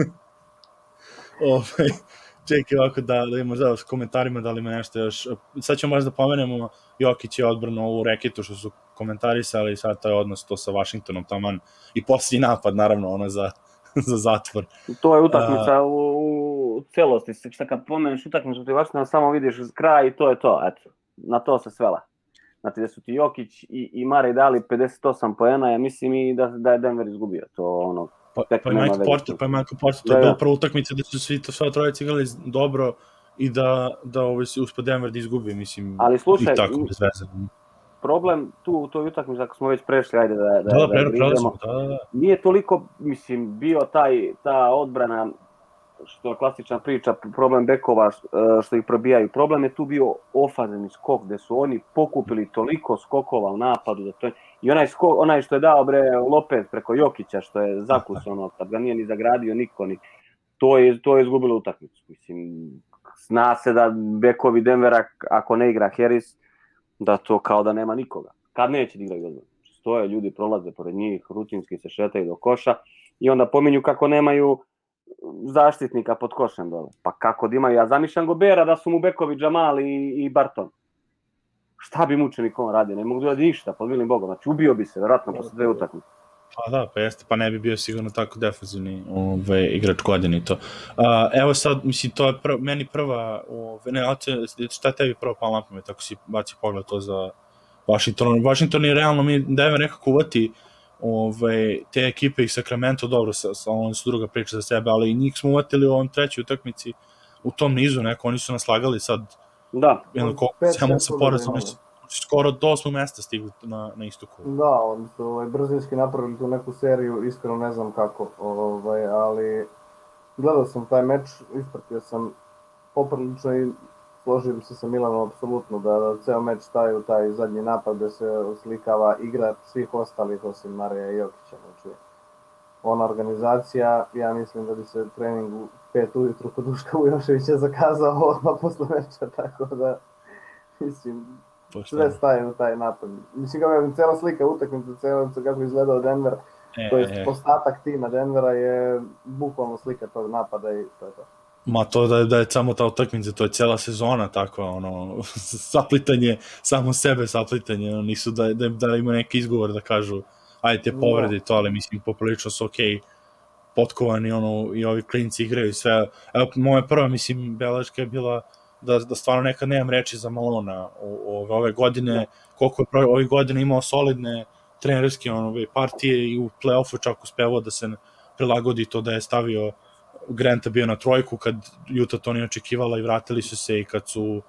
Ovaj, čekaj ovako da, da imamo da, s komentarima da li ima nešto još. Sad ćemo možda da pomenemo Jokić je odbrano u reketu što su komentarisali sad taj odnos to sa Washingtonom taman i posljednji napad naravno ono za, za zatvor. To je utakmica uh, u, u celosti. Šta kad pomeneš utakmicu ti Washingtona samo vidiš kraj i to je to. Eto, na to se svela. Znači da su ti Jokić i, i Murray dali pedeset osam poena, ja mislim i da, da je Denver izgubio. To ono, pa, pa je Michael Porter, pa je Michael Porter, to je bila prva utakmica da su svi to sva trojica igrali dobro i da, da ovaj, uspio Denver da izgubi, mislim, ali slušaj, i tako bez veze. Problem tu u toj utakmici, ako smo već prešli, ajde da, da, da, da, da, prelazimo, da, da, da. Nije toliko, mislim, bio taj, ta odbrana, što je klasična priča, problem bekova što ih probijaju. Problem je tu bio ofanzivni skok, gde su oni pokupili toliko skokova u napadu. Da to je... I onaj, skok, onaj što je dao bre Lopez preko Jokića, što je zakus, ono, kad ga nije ni zagradio niko, ni... to je, to je izgubilo utakmicu. Mislim, zna se da bekovi Denvera, ako ne igra Harris, da to kao da nema nikoga. Kad neće da igraju odbranu. Stoje, ljudi prolaze pored njih, rutinski se šetaju do koša i onda pominju kako nemaju zaštitnika pod košem dole. Pa kako da imaju, ja zamišljam Gobera da su mu bekovi Jamal i, i Barton. Šta bi mučenik on radio? Ne mogu da radi ništa, pod milim Bogom. Znači ubio bi se, vjerojatno, posle dve utakmice. Pa da, pa jeste, pa ne bi bio sigurno tako defensivni ovaj, igrač godine i to. Uh, evo sad, mislim, to je prv, meni prva, ovaj, ne, šta je tebi prvo palo na pamet, ako si baci pogled to za Washington. Washington je realno, mi Denver nekako uvati Ove, te ekipe i Sacramento, dobro, sa, sa on su druga priča za sebe, ali i njih smo uvatili u ovom trećoj utakmici u tom nizu, neko, oni su nas slagali sad, da, jedno koliko, samo sa porazom, skoro do osmog mesta stigli na, na istoku. Da, oni su ovaj, brzinski napravili tu neku seriju, iskreno ne znam kako, ovaj, ali gledao sam taj meč, ispratio sam poprilično i složio bi se sa Milanom apsolutno da, da ceo meč staje u taj zadnji napad gde se oslikava igra svih ostalih osim Marija i Jokića. Znači, ona organizacija, ja mislim da bi se trening u pet ujutru kod Duška Vujoševića zakazao odmah posle meča, tako da, mislim, sve staje u taj napad. Mislim, kako je cela slika utakmica, cela kako izgledao Denver, e, to je ostatak tima Denvera je bukvalno slika tog napada i to je to. Ma to da je, da je samo ta utakmica, to je cijela sezona tako, ono, saplitanje, samo sebe saplitanje, ono, nisu da, da, da ima neki izgovor da kažu, ajde te povredi to, ali mislim, poprilično su okej, okay, potkovani, ono, i ovi klinci igraju i sve. Evo, moja prva, mislim, beleška je bila da, da stvarno nekad nemam reči za Malona o, o, ove godine, koliko je ove godine imao solidne trenerske ono, partije i u play-offu čak uspevao da se prilagodi to da je stavio Granta bio na trojku kad Utah to nije očekivala i vratili su se i kad su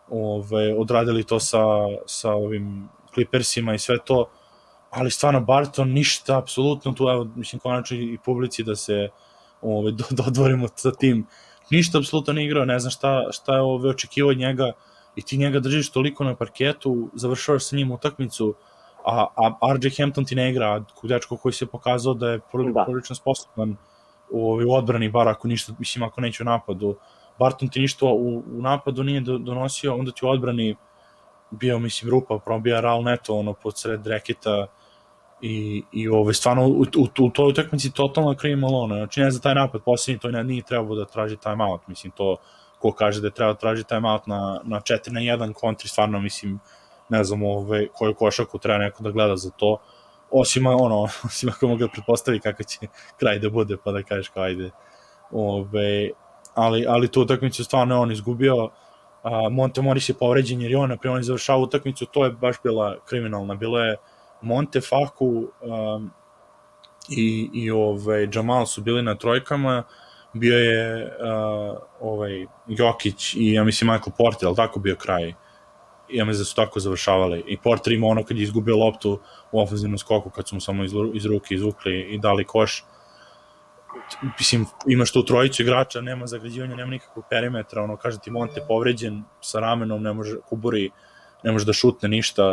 ove, odradili to sa, sa ovim Clippersima i sve to, ali stvarno Barton ništa, apsolutno tu, evo, mislim, konačno i publici da se ove, dodvorimo sa tim, ništa apsolutno ne igrao, ne znam šta, šta je ove, očekivao od njega i ti njega držiš toliko na parketu, završavaš sa njim utakmicu, a, a R J Hampton ti ne igra, dečko koji se pokazao da je prilično sposoban u, u odbrani, bar ako ništa, mislim, ako neće u napadu. Barton ti ništa u, u napadu nije donosio, onda ti u odbrani bio, mislim, rupa, probija Raul Neto, ono, pod sred reketa i, i ove, stvarno u, u, u toj utakmici totalno krivi Malone. Znači, ne za taj napad posljednji, to nije trebao da traži timeout, mislim, to ko kaže da je trebao da traži timeout na, na četiri na jedan kontri, stvarno, mislim, ne znam ove, koju košaku treba neko da gleda za to, osim, ono, osim ako mogu da pretpostavi kako će kraj da bude, pa da kažeš kao ajde. Ove, ali, ali tu utakmicu stvarno je on izgubio. A, Monte Morris je povređen jer je on, naprijed, on je završao utakmicu, to je baš bila kriminalna. Bilo je Monte, Faku um, i, i ove, Jamal su bili na trojkama, bio je uh, ovaj, Jokić i ja mislim Michael Porter, ali tako bio kraj. Ja mislim da su tako završavali. I Porter ima ono kad je izgubio loptu u ofenzivnom skoku, kad su mu samo iz, iz ruke izvukli i dali koš. Mislim, imaš tu trojicu igrača, nema zagađivanja, nema nikakvog perimetra, ono, kaže ti Monte povređen sa ramenom, ne može, kuburi, ne može da šutne ništa,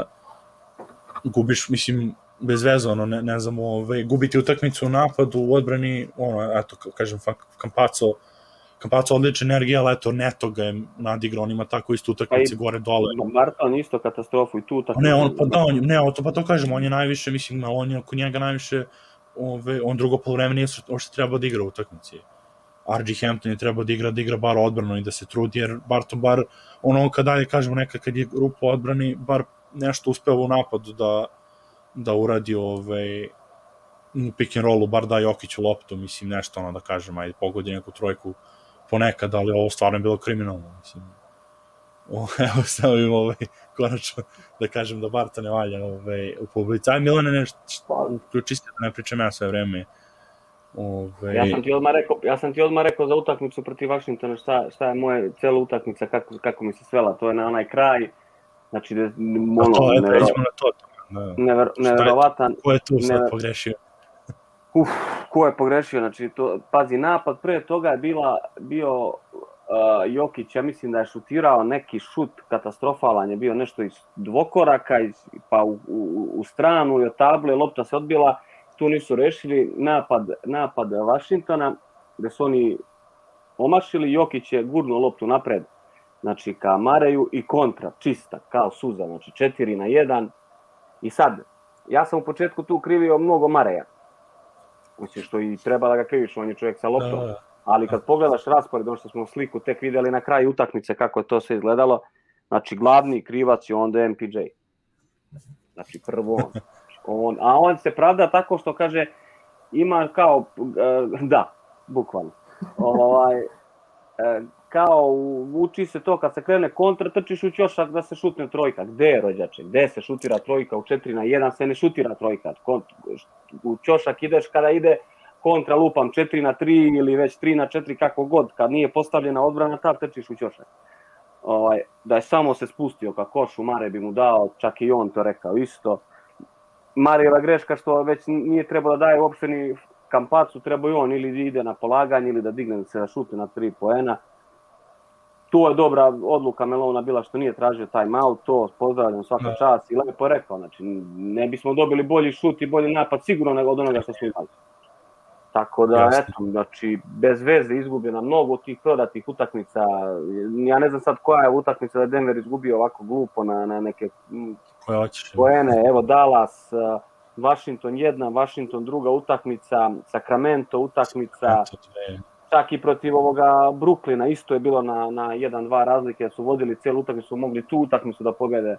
gubiš, mislim, bez veze, ono, ne, ne znam, ove, gubiti utakmicu u napadu, u odbrani, ono, eto, kažem, Campazzo, Campazzo odlična energija, ali eto, Neto ga je nadigrao, on ima tako isto utakmice gore dole. Barton isto katastrofu i tu utakmicu. Ne, on, pa da, on, ne, to, pa to kažem, on je najviše, mislim, on je oko njega najviše, ove, on drugo polovreme nije ošte trebao da igra u utakmici. R J Hampton je trebao da igra, da igra bar odbranu i da se trudi, jer Barton bar, ono kad dalje kažemo nekad kad je rupa odbrani, bar nešto uspeva u napadu da, da uradi ovaj, pick and rollu, bar da Jokiću loptu, mislim nešto ono da kažem, ajde pogodi neku trojku ponekad, ali ovo stvarno je bilo kriminalno, mislim. O, evo stavim ovaj, konačno da kažem da Barta ne valja ovaj, u publici. Aj Milane, nešto, uključi se da ne pričam ja sve vreme. Ove... Ja sam ti odmah rekao, ja sam ti odmah rekao za utakmicu protiv Vašingtona, šta, šta je moje cela utakmica, kako, kako mi se svela, to je na onaj kraj, znači da ono, to, je, nevero, na to, da. Never, neverovatan. Ko je tu sad never, pogrešio? Uf, ko je pogrešio, znači, to, pazi, napad pre toga je bila, bio uh, Jokić, ja mislim da je šutirao neki šut katastrofalan, je bio nešto iz dvokoraka, iz, pa u, u, u stranu i od table, lopta se odbila, tu nisu rešili, napad, napad Vašingtona, gde su oni omašili, Jokić je gurnuo loptu napred, znači ka Mareju i kontra, čista, kao suza, znači četiri na jedan. I sad, ja sam u početku tu krivio mnogo Mareja, znači što i treba da ga kriviš, on je čovjek sa loptom, da, da. Ali kad pogledaš raspored, ono što smo u sliku tek videli na kraju utakmice kako je to sve izgledalo, znači glavni krivac je onda M P J, znači prvo on. On, a on se pravda tako što kaže ima kao, da, bukvalno, ovaj, kao uči se to kad se krene kontra, trčiš u ćošak da se šutne trojka. Gde je rođače? Gde se šutira trojka? U četiri na jedan se ne šutira trojka. U ćošak ideš kada ide kontra, lupam četiri na tri ili već tri na četiri, kako god. Kad nije postavljena odbrana, tad trčiš u ćošak. Ovaj, da je samo se spustio ka košu, Mare bi mu dao, čak i on to rekao isto. Marijeva greška što već nije trebalo da daje uopšte ni Campazzu, trebao i on ili da ide na polaganje ili da digne se da šute na tri poena. Tu je dobra odluka Melona bila što nije tražio time-out, to pozdravljam svaka čast i lepo rekao, znači ne bismo dobili bolji šut i bolji napad sigurno nego od onoga što smo imali. Tako da, eto, znači, bez veze izgubljena mnogo tih prodatih utakmica. Ja ne znam sad koja je utakmica da Denver izgubio ovako glupo na, na neke poene. Evo Dallas, Washington jedna, Washington druga utakmica, Sacramento utakmica, čak i protiv ovoga Brooklyna isto je bilo na, na jedan dva razlike, su vodili cijelu utakmicu, su mogli tu utakmicu da pobede.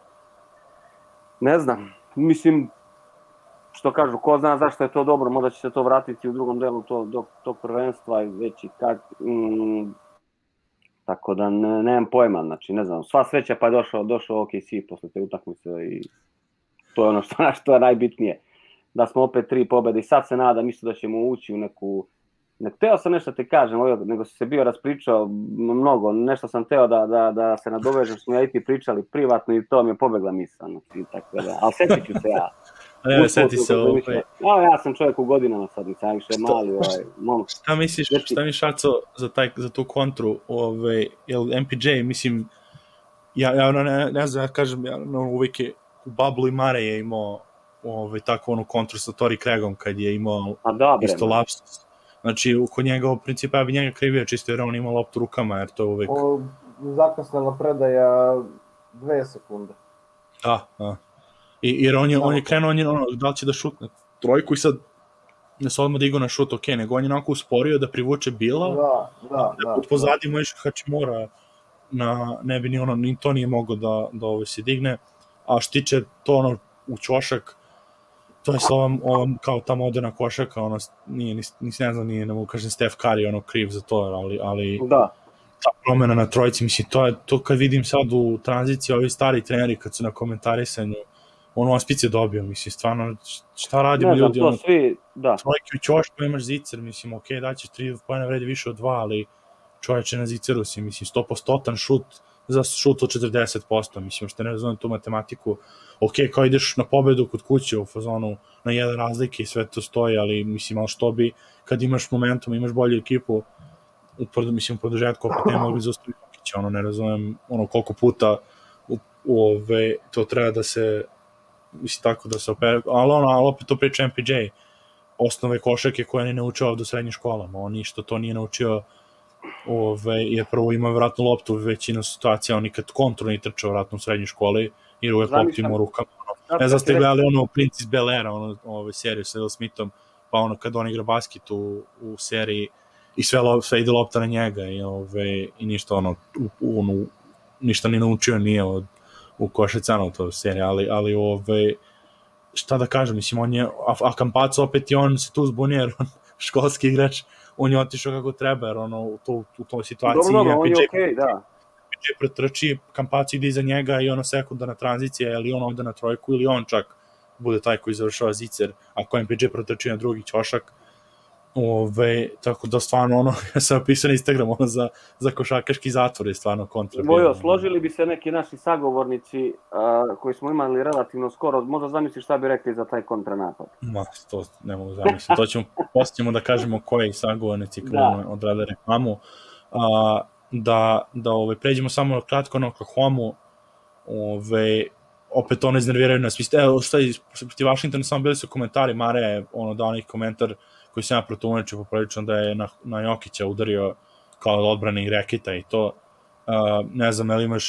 Ne znam, mislim, što kažu, ko zna zašto je to dobro, možda će se to vratiti u drugom delu tog, tog, tog prvenstva i već i kak, mm, tako da ne, nemam pojma, znači ne znam, sva sreća pa je došao, došao O K C posle te utakmice i to je ono što, što je najbitnije, da smo opet tri pobede i sad se nadam isto da ćemo ući u neku, ne teo sam nešto ti kažem, nego si se bio raspričao mnogo, nešto sam teo da, da, da se nadovežem, smo ja i ti pričali privatno i to mi je pobegla misla, znači, tako da, ali setit ću se ja. Ne, seti se ovaj. Ja, ja sam čovjek u godinama sad, nisam više mali ovaj momak. Šta misliš, šta mi Šaco za taj za tu kontru, ovaj jel M P J, mislim ja ja ne, ne znam, ja kažem, ja no, uvijek je u Bablu i Mare je imao ovaj tako onu kontru sa Tori Craigom kad je imao da, isto lapsus. Znači, kod njega u principu ja bi njega krivio čisto jer on ima loptu rukama, jer to je uvijek o, zakasnila predaja dve sekunde. Da, da. I, jer on je, on je krenuo, on je ono, da li će da šutne trojku i sad ne se odmah digao na šut, ok, nego on je onako usporio da privuče Bila, da, da, da, da pozadi mu išao Hačimura, na, ne bi ni ono, ni to nije mogao da, da ovo se digne, a što tiče to ono u ćošak, to je ova, ova kao ta moderna košaka, ono, nije, nis, nis ne znam, nije, ne mogu kažem Steph Curry, ono, kriv za to, ali, ali Da. ta promena na trojici, mislim, to je, to kad vidim sad u tranziciji, ovi stari treneri, kad su na komentarisanju, ono, Ospice dobio, mislim, stvarno, šta radimo Ne znam, ljudi, to ono, svi, da. trojke u ćošku, imaš zicer, mislim, ok, daćeš tri pojena vredi više od dva, ali čovječe na ziceru si, mislim, sto posto šut za šut od četrdeset posto, mislim, što ne razumem tu matematiku, ok, kao ideš na pobedu kod kuće u fazonu na jedan razlike i sve to stoji, ali mislim, ali što bi, kad imaš momentum, imaš bolju ekipu, u, mislim, u produžetku opet ne mogli zaustaviti Jokića, ono, ne razumem, ono, koliko puta u, u ove, to treba da se, mislim, tako da se opere, ali ono, ali opet to priča M P J, osnove košake koje ne naučio ovdje u srednjim školama, on ništa to nije naučio, ove, jer prvo ima vratnu loptu u većinu situacija, on nikad kontru ne trčao vratno u srednjoj školi, jer uvek loptu ima u rukama. Ono. Ne znam ste gledali ono Prince iz Bel-Aira, ono, ove, seriju sa Will Smithom, pa ono kad on igra basket u, u seriji i sve, sve ide lopta na njega i, ove, i ništa ono, u, u, ono, ništa ni naučio nije od, u košarcanu to seriji, ali, ali ove, šta da kažem, mislim, on je, a, a Campazzo opet i on se tu zbunio, jer on školski igrač, on je otišao kako treba, jer ono, u, to, u toj situaciji dobro, dobro, on je okej, okay, da. M P J pretrči, Campazzo ide iza njega i ono sekundarna tranzicija, ili on ovde na trojku, ili on čak bude taj koji završava zicer, ako M P J pretrči na drugi ćošak. Ove, tako da stvarno ono, ja sam opisao na Instagram ono, za, za košarkaški zatvor je stvarno kontra. Vojo, složili bi se neki naši sagovornici uh, koji smo imali relativno skoro, možda zamisliš šta bi rekli za taj kontranapad? Ma, to ne mogu zamisliti. To ćemo, poslije ćemo da kažemo koji sagovornici kada odrade reklamu. Uh, da da ove, pređemo samo kratko na Oklahomu. Ove, opet ono iznerviraju nas. Evo, šta je, proti Washingtonu samo bili su komentari, Mare je ono, dao neki komentar koji sam ja protumačio poprilično da je na, na Jokića udario kao odbrane i reketa i to. Uh, ne znam, ali imaš,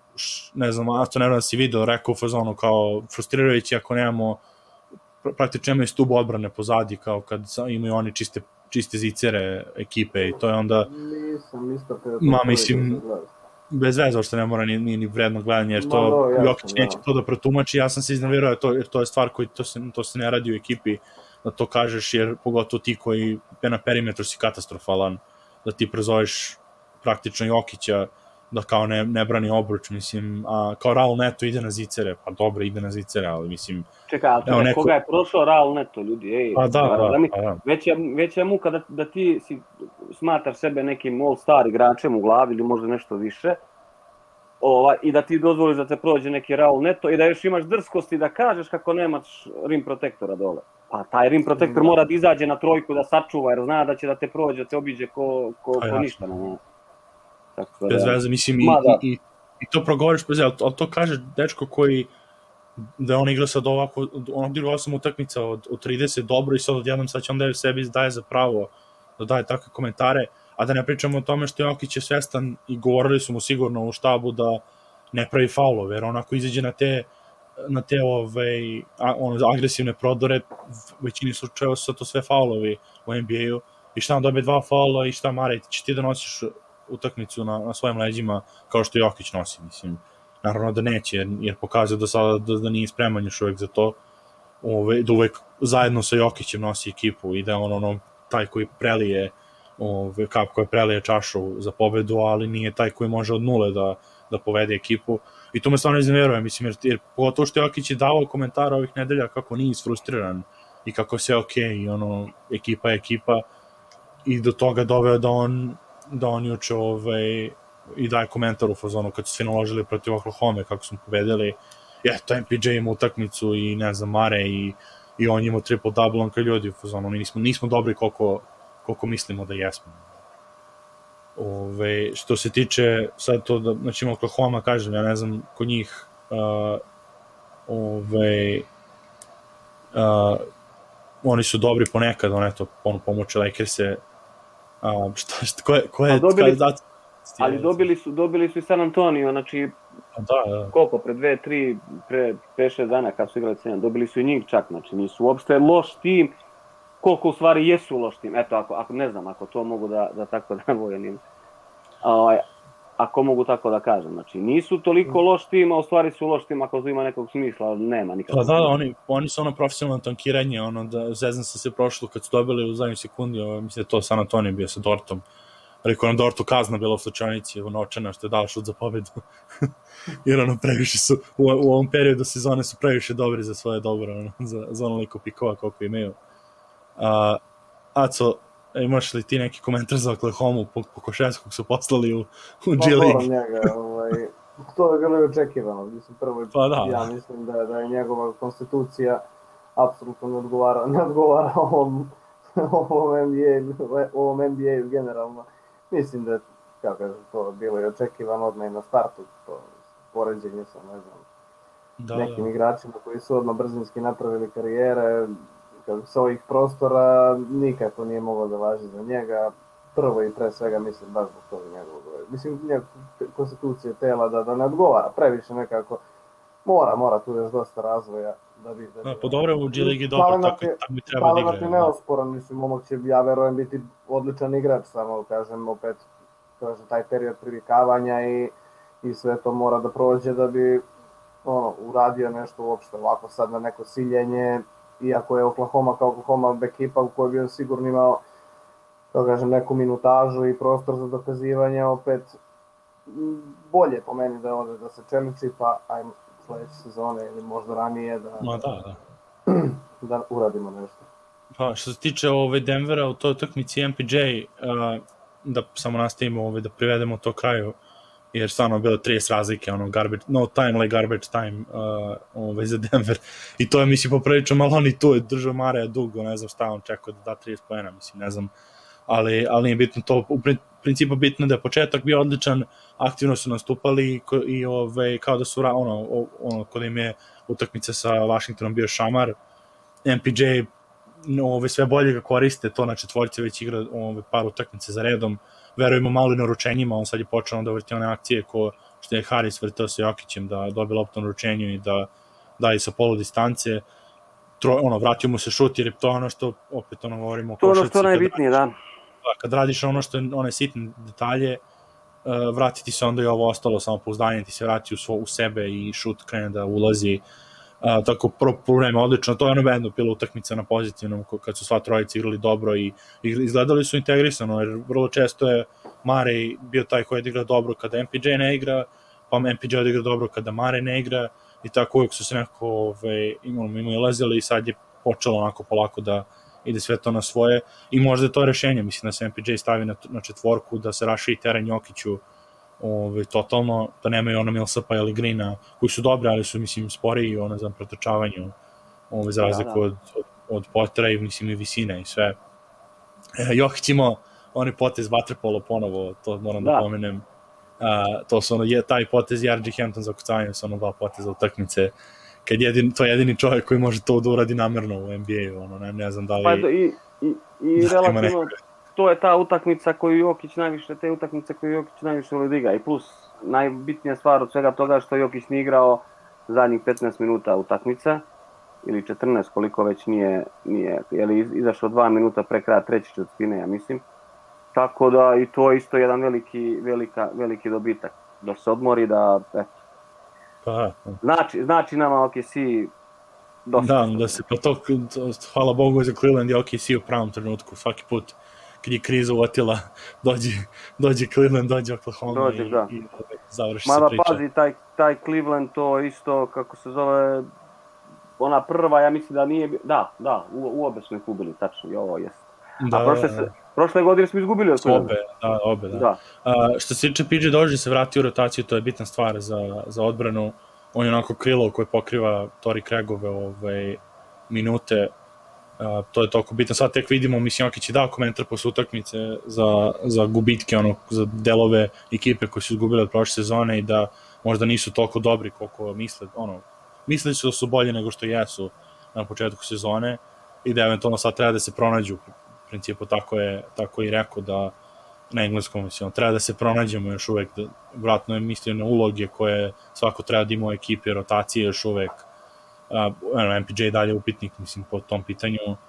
ne znam, a to ne znam da si video, rekao u fazonu kao frustrirajući ako nemamo, praktično imaju stubu odbrane pozadi, kao kad imaju oni čiste, čiste zicere ekipe i to je onda... Nisam isto kada... Ma, mislim, bez veze, što ne mora ni, ni, ni vredno gledanje, jer to, no, no, Jokić neće to da protumači, ja sam se iznervirao, to, jer to je stvar koji, to se, to se ne radi u ekipi, da to kažeš, jer pogotovo ti koji na perimetru si katastrofalan, da ti prezoveš praktično Jokića, da kao ne, ne brani obruč, mislim, a kao Raul Neto ide na zicere, pa dobro, ide na zicere, ali mislim... Čekaj, ali evo, neko... koga je prošao Raul Neto, ljudi, ej, pa da, da, da, mi, pa da. Već, je, već je muka da, da ti si, smatraš sebe nekim all-star igračem u glavi ili možda nešto više, ovaj, i da ti dozvoliš da te prođe neki Raul Neto i da još imaš drskosti da kažeš kako nemaš rim protektora dole. Pa taj rim protektor mora da izađe na trojku da sačuva, jer zna da će da te prođe, da te obiđe ko, ko, ko ja. ništa. Ne? Tako da, bez veze, mislim, i, i, i, i to progovoriš, ali to kaže dečko koji, da on igra sad ovako, on igra osam utakmica od, od trideset dobro i sad odjednom sad će on da sebi daje za pravo da daje takve komentare, a da ne pričamo o tome što Jokić je svestan i govorili su mu sigurno u štabu da ne pravi faulove, jer on ako izađe na te na te ove, ono, agresivne prodore, većini slučajeva su to sve faulovi u N B A-u i šta on dobije dva faula i šta Mare, će ti da nosiš utakmicu na, na svojim leđima kao što Jokić nosi, mislim. Naravno da neće, jer, jer pokazuje da sada da, da nije spreman još uvek za to, ove, da uvek zajedno sa Jokićem nosi ekipu i da on ono, taj koji prelije ove, kap koji prelije čašu za pobedu, ali nije taj koji može od nule da, da povede ekipu. I to me stvarno izneveruje, mislim, jer, jer pogotovo što Jokić je davao komentara ovih nedelja kako nije isfrustriran i kako sve okej, okay, i ono, ekipa je ekipa, i do toga doveo da on, da on juče ovaj, i daje komentar u fazonu kad su svi naložili protiv Oklahoma, kako smo pobedili, i eto, M P J ima utakmicu i ne znam, Mare i, i on imao triple-double, on kao ljudi u fazonu, mi nismo, nismo dobri koliko, koliko mislimo da jesmo. Ove, što se tiče sad to da, znači Oklahoma, kažem, ja ne znam kod njih uh, ove, uh, oni su dobri ponekad, on eto ono, pomoći Lakers-e, uh, šta, šta, ko je, ko je dobili, su, ali dobili su, dobili su i San Antonio, znači da, da. koliko, pre dve, tri, pre pet šest dana kad su igrali cena, dobili su i njih čak, znači nisu uopšte loš tim, koliko u stvari jesu loš tim, eto, ako, ako ne znam, ako to mogu da, da tako da vojenim. ako mogu tako da kažem. Znači, nisu toliko loš tim, a u stvari su loš tim ako to ima nekog smisla, ali nema nikakvog. Pa da, da, oni, oni su ono profesionalno tankiranje, ono da zezam sam se prošlo kad su dobili u zadnjoj sekundi, ovo, mislim da to San Antonio bio sa Dortom. Rekao nam Dortu kazna bila u slučajnici, evo novčana što je dao šut za pobedu. Jer ono previše su, u, u ovom periodu sezone su previše dobri za svoje dobro, ono, za, za onoliko pikova koliko imaju. A, Aco, imaš li ti neki komentar za Oklahoma po, po Koševskog su poslali u, u G League? Pa njega, ovaj, to je bilo i očekivano. Mislim, prvo, pa da, ja mislim da, da je njegova konstitucija apsolutno ne odgovara, ne odgovara ovom, ovom N B A, ovom N B A generalno. Mislim da je, kako kažem, to bilo i očekivano odmah i na startu, to poređenje sa, ne znam, da, nekim da. igračima koji su odmah brzinski napravili karijere, kako sa ovih prostora, nikako nije moglo da važi za njega. Prvo i pre svega, mislim, baš zbog toga njegovog, mislim, njegov konstitucije tela da, da ne odgovara, previše nekako, mora, mora tu još dosta razvoja da bi... Da, da, po dobro u G Ligi dobro, tako, tako bi treba da igra. Talenat je neosporan, mislim, momak će, ja verujem, biti odličan igrač, samo, kažem, opet, kažem, taj period privikavanja i, i sve to mora da prođe da bi, ono, uradio nešto uopšte, ovako sad na neko siljenje, iako je Oklahoma kao Oklahoma ekipa u kojoj bi on sigurno imao, da kažem, neku minutažu i prostor za dokazivanje, opet bolje po meni da ode da se čeliči, pa ajmo sledeće sezone ili možda ranije da, Ma da, da. da uradimo nešto. Pa što se tiče ove Denvera u toj utakmici M P J, uh, da samo nastavimo ove, da privedemo to kraju, jer stvarno bilo trideset razlike, ono, garbage, no time like garbage time uh, ove, za Denver. I to je, mislim, poprilično malo oni tu je držao Mareja dugo, ne znam šta on čekao da da trideset poena, mislim, ne znam, ali, ali nije bitno to, u principu bitno da je početak bio odličan, aktivno su nastupali i, i ove, kao da su, ono, ono, kod im je utakmica sa Washingtonom bio šamar, M P J ove, sve bolje ga koriste, to na četvorci već igra ove, par utakmice za redom, verujemo malo i na ručenjima, on sad je počeo da vrti one akcije ko što je Haris vrtao sa Jokićem da dobije loptu na ručenju i da da i sa polu distance, Tro, ono, vratio mu se šut jer je to ono što opet ono govorimo o košarci. To ono što najbitnije, da. Kad radiš ono što je one sitne detalje, uh, vratiti se onda i ovo ostalo, samo pouzdanje ti se vrati u, svo, u sebe i šut krene da ulazi. Uh, tako prvo vreme odlično, to je ono bedno bila utakmica na pozitivnom kad su sva trojica igrali dobro i, i izgledali su integrisano, jer vrlo često je Marej bio taj koji igra dobro kada M P J ne igra, pa M P J igra dobro kada Marej ne igra i tako uvijek su se nekako ove, imamo, imamo ilazili i sad je počelo onako polako da ide sve to na svoje i možda je to rešenje, mislim da se M P J stavi na, na četvorku, da se raši i teren Jokiću ove, totalno, da nemaju ono Millsapa ili Greena koji su dobri, ali su mislim sporiji ono, za pretrčavanju ove, za razliku da, da. Od, od, od Pottera i mislim i visine i sve. E, Jokić imao onaj potez vaterpolo ponovo, to moram da, da pomenem. Uh, to su ono, je, taj potez i R J Hampton za kucavanje su ono dva poteza utakmice, kad jedin, to je jedini čovjek koji može to da uradi namerno u N B A-u, ono, ne, ne znam da li... Pa i, i, i da relativno, to je ta utakmica koju Jokić najviše, te utakmice koju Jokić najviše voli da igra, i plus najbitnija stvar od svega toga što Jokić nije igrao zadnjih petnaest minuta utakmica, ili četrnaest koliko već nije, nije je izašao dva minuta pre kraja treće četvrtine, ja mislim. Tako da i to je isto jedan veliki, velika, veliki dobitak. Da se odmori, da... Eto. Pa, znači, znači nama O K C dosta. Da, da se pa to, hvala Bogu za Cleveland i O K C u pravom trenutku, svaki put kad je kriza uvatila, dođe, dođe Cleveland, dođe Oklahoma dođe, i, da. i završi Mada se priča. Mada pazi, taj, taj Cleveland to isto, kako se zove, ona prva, ja mislim da nije, da, da, u, u obe smo ih ubili, tačno, i ovo jest. Da, a prošle, se, prošle godine smo izgubili od Obe, da, obe, da. da. A, što se tiče P J Dozier se vrati u rotaciju, to je bitna stvar za, za odbranu. On je onako krilo koje pokriva Tori Craigove ove, minute. A, to je toliko bitno. Sad tek vidimo, mislim, Jokić je dao komentar posle utakmice za, za gubitke, ono, za delove ekipe koje su izgubile od prošle sezone i da možda nisu toliko dobri koliko misle. Ono, mislili su da su bolje nego što jesu na početku sezone i da eventualno sad treba da se pronađu. U principu tako je, tako je i rekao da na engleskom mislim, treba da se pronađemo još uvek, da, vratno je mislio na uloge koje svako treba da ima u ekipi, rotacije još uvek, uh, M P J dalje upitnik mislim po tom pitanju,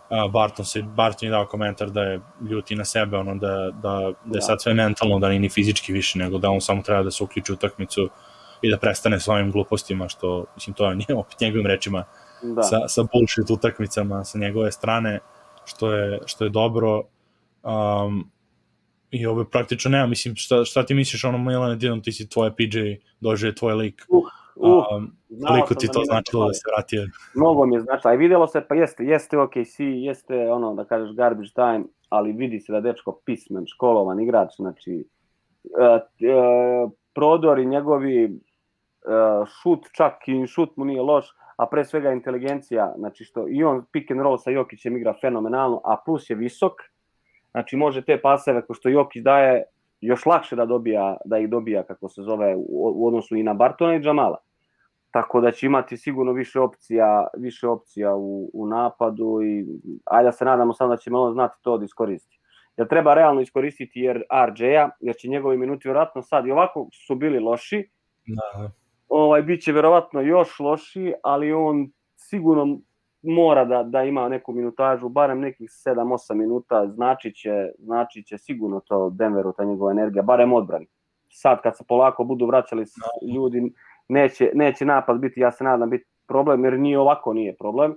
Uh, Barton, se, Barton je dao komentar da je ljuti na sebe, ono, da, da, da je Da. sad sve mentalno, da nije ni fizički više, nego da on samo treba da se uključi u utakmicu i da prestane s ovim glupostima, što, mislim, to je opet njegovim rečima, Da. sa, sa bullshit utakmicama sa njegove strane, što je, što je dobro. Um, I ovo praktično nema, mislim, šta, šta ti misliš, ono, Milane Dillon, ti si tvoje P J, dođe tvoj lik, Uh, uh, um, znao koliko sam ti da to mi nešto značilo da fali. se vratio? Mnogo mi je značilo, a i vidjelo se, pa jeste, jeste O K C, jeste ono, da kažeš garbage time, ali vidi se da je dečko pismen, školovan igrač, znači, uh, uh, prodori njegovi, uh, šut, čak i šut mu nije loš, a pre svega inteligencija, znači što i on pick and roll sa Jokićem igra fenomenalno, a plus je visok, znači može te paseve ko što Jokić daje još lakše da dobija, da ih dobija, kako se zove, u, u odnosu i na Bartona i Jamala. Tako da će imati sigurno više opcija, više opcija u, u napadu i ajde da se nadamo samo da će on znati to da iskoristi. Jer treba realno iskoristiti jer R J-a, jer će njegovi minuti vjerojatno sad i ovako su bili loši, Da. ovaj, bit će vjerovatno još loši, ali on sigurno mora da, da ima neku minutažu, barem nekih sedam osam minuta, znači će, znači će sigurno to Denveru, ta njegova energija, barem odbrani. Sad kad se polako budu vraćali ljudi, neće, neće napad biti, ja se nadam, biti problem, jer nije ovako nije problem.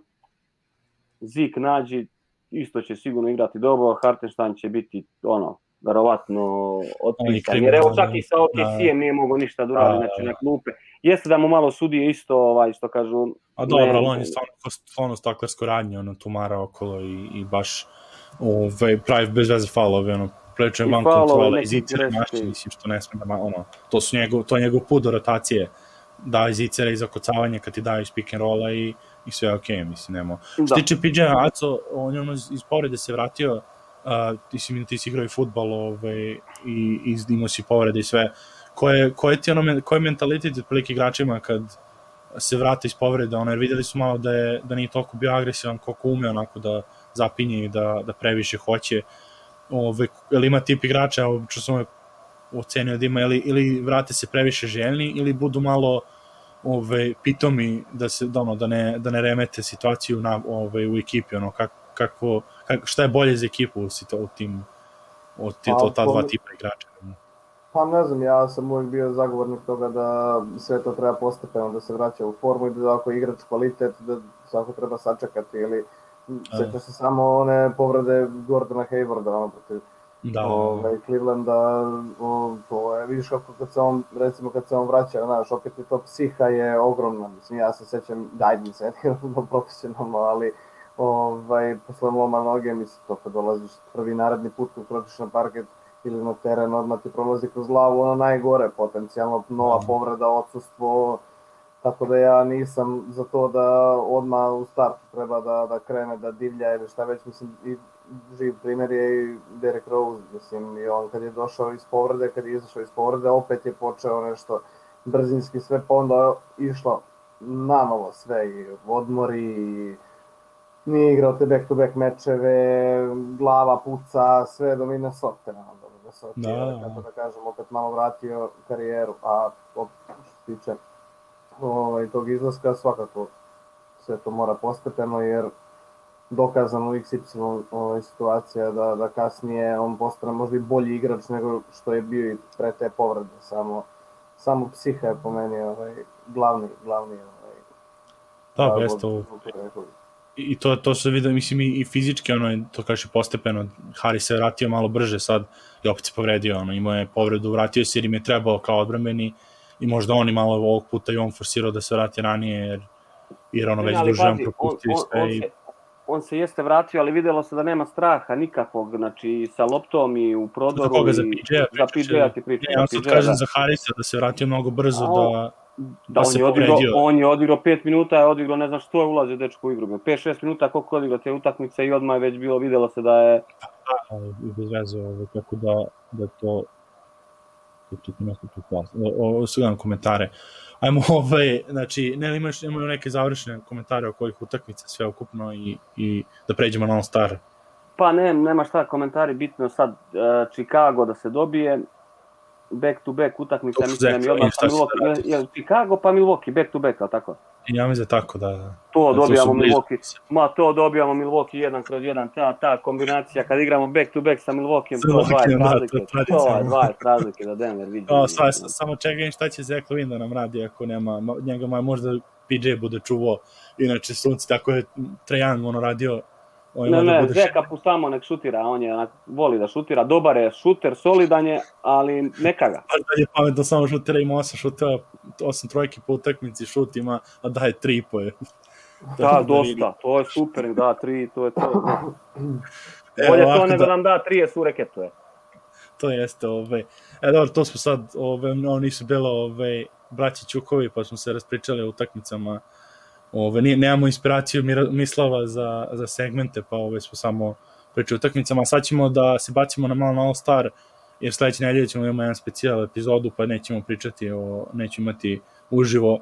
Zik nađi, isto će sigurno igrati dobro, Hartenstein će biti ono, verovatno otpisan, jer evo čak i sa O K C-em nije mogo ništa da uradi, znači na klupe. Jeste da mu malo sudije isto, ovaj, što kažu... A dobro, ali on je stvarno, stvarno staklarsko radnje, ono, tumara okolo i, i baš ovaj, pravi bez veze faulove, ono, prečujem van kontrole, izicere mašće, mislim što ne sme da, ono, to, su njegov, to je njegov put do rotacije, da izicere i zakucavanje kad ti daju iz pick and rolla i, i sve je okej, okay, mislim, nemo. Da. Što tiče P J-a, Aco, on je ono iz povrede se vratio, uh, ti si, ti si igrao i futbal, ovaj, i, i imao si povrede i sve. Koje, koje ti ono, koji mentalitet otprilike igračima kad se vrate iz povrede, ono, jer vidjeli su malo da, je, da nije toliko bio agresivan koliko ume onako da zapinje i da, da previše hoće. Ove, ili ima tip igrača, što sam ove ocenio da ima, ili, ili vrate se previše željni, ili budu malo ove, pitomi da, se, da, ono, da, ne, da ne remete situaciju na, ove, u ekipi, ono, kako, kako, kako, šta je bolje za ekipu u tim, od to, ta dva tipa igrača. Pa ne znam, ja sam uvijek bio zagovornik toga da sve to treba postepeno, da se vraća u formu i da ako je igrač kvalitet, da svako treba sačekati ili sjeća se samo one povrede Gordona Haywarda, ono protiv da. Ove, Clevelanda, o, to je, vidiš kako kad se on, recimo kad se on vraća, znaš, opet je to psiha je ogromna, mislim, ja se sjećam, daj mi se, profesionalno, ali ovaj, posle loma noge, mislim, to kad dolaziš prvi naredni put kad kročiš na parket, ili na teren, odmah ti prolazi kroz glavu, ono najgore, potencijalno nova povreda, odsustvo, tako da ja nisam za to da odmah u startu treba da, da krene, da divlja ili šta već, mislim, i živ primjer je i Derrick Rose, mislim, i on kad je došao iz povrede, kad je izašao iz povrede, opet je počeo nešto brzinski sve, pa onda išlo nanovo sve, i odmori, i nije igrao te back-to-back mečeve, glava puca, sve do Minnesota, onda Minnesota, da, kako da kažem, opet malo vratio karijeru, a što se tiče ovaj, tog izlaska, svakako sve to mora postepeno, jer dokazano u X Y ovaj, situacija da, da kasnije on postane možda i bolji igrač nego što je bio i pre te povrede, samo, samo psiha je po meni ovaj, glavni, glavni ovaj, da, bez to. I to, to se vidi, mislim, i fizički, ono, to kaže postepeno, Harris se vratio malo brže sad i opet se povredio, ono, imao je povredu, vratio se jer im je trebao kao odbrambeni i možda on i malo ovog puta i on forsirao da se vrati ranije, jer, jer ono, već duže on propustio on, sve. On, i... se, on se jeste vratio, ali videlo se da nema straha nikakvog, znači, sa loptom i u prodoru. Za koga, za P J-a? Za P J-a ti pričam. Ne, ja sad kažem za Harrisa da se vratio mnogo brzo, da... Da, on, je odigrao, on je odigrao pet minuta, je odigrao, ne znam što je ulazio dečko u igru. pet šest minuta koliko je odigrao te utakmice i odmah je već bilo, videlo se da je... Da, i bez veze, tako da, da to... Čekaj, nešto tu klasno. Ovo su gledam komentare. Ajmo, ovaj, znači, ne li imaš, imamo neke završene komentare o kojih utakmica sve ukupno i, i da pređemo na All-Star? Pa ne, nema šta komentari, bitno sad uh, Chicago da se dobije, back to back utakmica, mislim da mi odmah pa Milwaukee, je Chicago pa Milwaukee, back to back, ali tako? Ja mislim tako, da. To da, dobijamo Milwaukee, ma to dobijamo Milwaukee jedan kroz jedan, ta, ta kombinacija kad igramo back to back sa Milwaukeeom, to je dvadeset razlike, da, to, to je dvadeset razlike da Denver vidi. O, sa, samo čekaj šta će Zach Levine da nam radi ako nema, njega možda P J bude čuvao, inače sunci, tako je Trae Young ono radio. Ne, ne, Zeka pustamo nek šutira, on je, voli da šutira, dobar je šuter, solidan je, ali neka ga. Pa da je pametno samo šutira, ima osam šuteva, osam trojki po utakmici, šut ima, a daje tri i po je. Da, dosta, to je super, da, tri, to je to. Bolje to nego da nam da trideset u reketu je. To jeste, ovaj. E dobro, to smo sad, ovaj, oni su bilo, ovaj, braći Ćukovi, pa smo se raspričali o utakmicama. Ove, nemamo inspiraciju Mislava za, za segmente, pa ove smo samo pričali o utakmicama. Sad ćemo da se bacimo na malo na All Star, jer sledeće nedelje ćemo imati jedan specijal epizodu, pa nećemo pričati, o, nećemo imati uživo.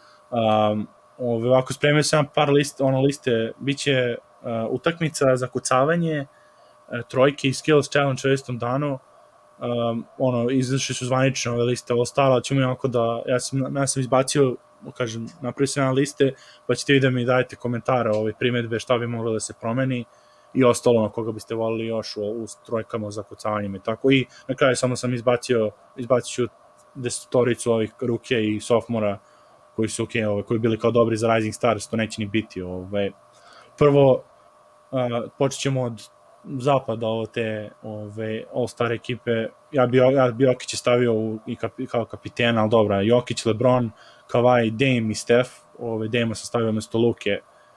Um, ove, ovako, spremio sam par liste, ono liste, bit će uh, utakmica za kucavanje, uh, trojke i skills challenge u istom danu. Um, ono, izašli su zvanične ove liste All Star, ćemo ovako da, ja sam, ja sam izbacio, kažem, napravio sam na liste, pa ćete vi da mi dajete komentare, ove primedbe, šta bi moglo da se promeni i ostalo na koga biste volili još u, u trojkama za kucavanjem i tako. I na kraju samo sam izbacio, izbacit ću desetoricu ovih ruke i sofmora koji su ok, ove, koji bili kao dobri za Rising Stars, to neće ni biti. Ove. Prvo, uh, počet ćemo od zapada ovo te ove, All-Star ekipe. Ja bi, ja bi Jokić stavio u, i kapi, kao kapitena, ali dobra, Jokić, LeBron, Kawhi, Dame i Steph. Ove, Dame sam stavio mesto Luke.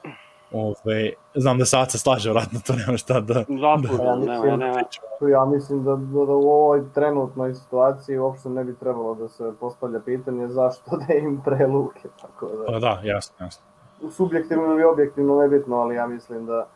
Ove, znam da se Aca slaže, vratno to nema šta da... Zaslužno, ja mislim, nema, nema. Ja mislim da, da, da u ovoj trenutnoj situaciji uopšte ne bi trebalo da se postavlja pitanje zašto Dame pre Luke. Tako da... Pa da, jasno, jasno. Subjektivno ili objektivno nebitno, ali ja mislim da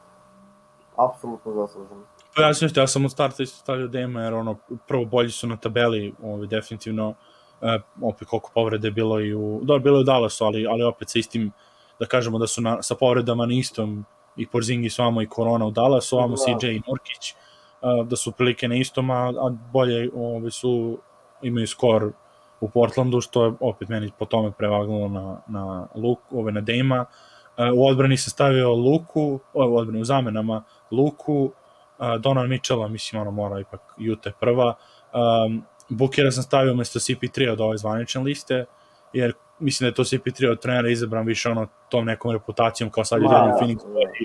apsolutno zasluženo. Pa ja sam, ja sam od starta isto stavio Dame, jer ono, prvo bolji su na tabeli, ove, definitivno, e, opet koliko povrede je bilo i u, dobro, bilo je u Dallasu, ali, ali opet sa istim, da kažemo da su na, sa povredama na istom, i Porzingis vamo i Korona u Dallasu, vamo C J i Nurkić, e, da su prilike na istom, a, a bolje ove, su, imaju skor u Portlandu, što je opet meni po tome prevagnulo na, na, Luke, ove, na Dame-a. U odbrani sam stavio Luku, u odbrani u zamenama Luku, Donovan Mitchella, mislim ono mora ipak Utah prva. Um, Bookera sam stavio umesto C P tri od ove zvanične liste, jer mislim da je to C P tri od trenera izabran više ono tom nekom reputacijom kao sad ljudi u Phoenix.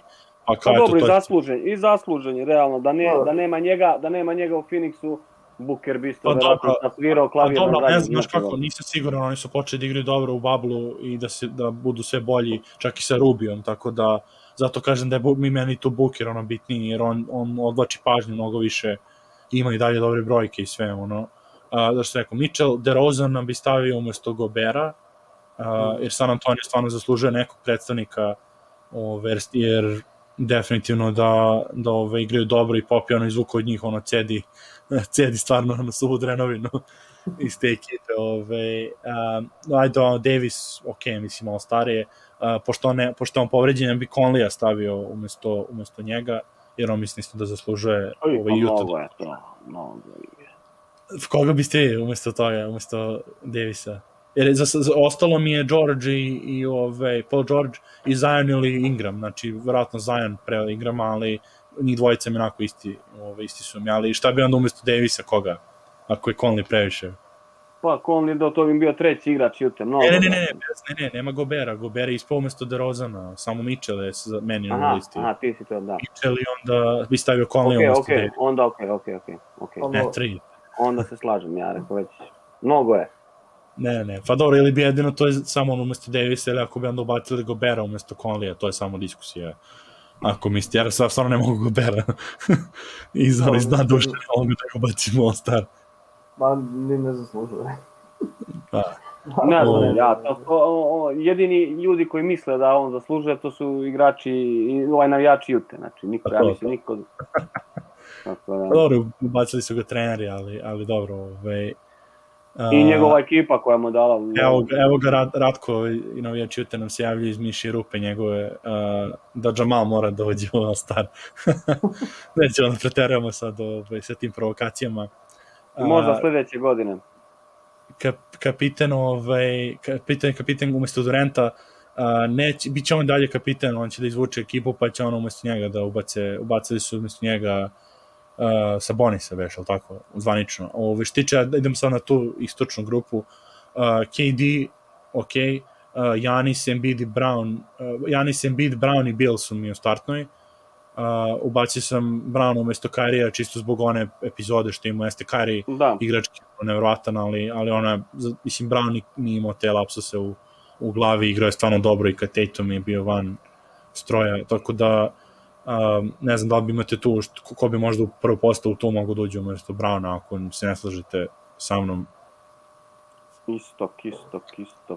Pa kao dobro, to... i zaslužen, i zaslužen, realno, da, ne, da, nema njega, da nema njega u Phoenixu, Booker bi isto verovatno svirao klavir. Pa dobro, ne znam, znaš kako, nisam siguran, oni su počeli da igraju dobro u bablu i da, se, da budu sve bolji, čak i sa Rubijom, tako da, zato kažem da je mi meni tu Booker ono bitniji, jer on, on odvlači pažnju mnogo više, ima i dalje dobre brojke i sve, ono. Uh, da što rekao, Mitchell, DeRozan nam bi stavio umesto Gobera, uh, jer San Antonio stvarno zaslužuje nekog predstavnika, ove, jer definitivno da, da ove, igraju dobro i Popi ono izvuka od njih, ono cedi, cedi stvarno na suvu drenovinu iz te ekipe. Ove, uh, ajde, Davis, ok, mislim, malo starije, uh, pošto, on ne, pošto on povređen, ja bi Conleya stavio umesto, umesto njega, jer on mislim isto da zaslužuje ovaj Utah. Mnogo je to, mnogo je. Koga biste vi umesto toga, umesto Davisa? Jer za, za, ostalo mi je George i, i ove, Paul George i Zion ili Ingram, znači vjerojatno Zion pre Ingrama, ali njih dvojica mi onako isti, ove, isti su mi, ali šta bi onda umesto Davisa koga, ako je Conley previše? Pa Conley da to bi bio treći igrač Utah, mnogo. Ne, ne, ne, ne, ne, ne, nema Gobera, Gobera je ispao umesto DeRozana, samo Mitchell je za meni na listi. Aha, ti si to, da. Mitchell i onda bi stavio Conley okay, umesto okay, Davisa. Onda okej, okay, okej, okay, okej, okej. Ne, tri. Onda se slažem, ja rekao već, mnogo je. Ne, ne, pa dobro, ili bi jedino to je samo ono umesto Davisa, ili ako bi onda ubacili Gobera umesto Conleya, to je samo diskusija. Ako mislite, jer sad stvarno ne mogu Gobera. I zove zna duše, ne mogu da ga bacimo All Star. Ma, ni ne zaslužuje. Da. Ne znam, ja, to, o, o, jedini ljudi koji misle da on zaslužuje, to su igrači, i ovaj navijači Utah, znači, niko, ja mislim, niko... Tako da... Dobro, ubacili su ga treneri, ali, ali dobro, ovaj... I njegova ekipa koja mu dala... Evo, evo ga Rad, Ratko i navijač Utah nam se javlja iz Miši rupe njegove, uh, da Jamal mora da dođe u All Star. Nećemo da preterujemo sad ovaj, sa tim provokacijama. Uh, Možda sledeće godine. Kap, kapitan, ovaj, kapitan, kapitan umesto Durenta, neće, bit će on dalje kapitan, on će da izvuče ekipu, pa će ono umjesto njega da ubace, ubacili su umjesto njega uh, Sabonisa, već, ali tako, zvanično. Ove, štiče, idem sad na tu istočnu grupu, uh, K D, ok, uh, Giannis, Embiid i Brown, uh, Giannis, Embiid, Brown i Bill su mi u startnoj, uh, ubacio sam Brown umjesto Kyrija, čisto zbog one epizode što ima, jeste Kyrie Da. igrački, nevjerojatan, ali, ali ona, mislim, Brown nije imao te lapsuse u u glavi, igrao je stvarno dobro i kad Tatum je bio van stroja, tako da um, ne znam da li bi imate tu, što, ko bi možda u prvu postavu tu mogu da uđe umjesto Browna, ako se ne slažete sa mnom. Istok, istok, istok.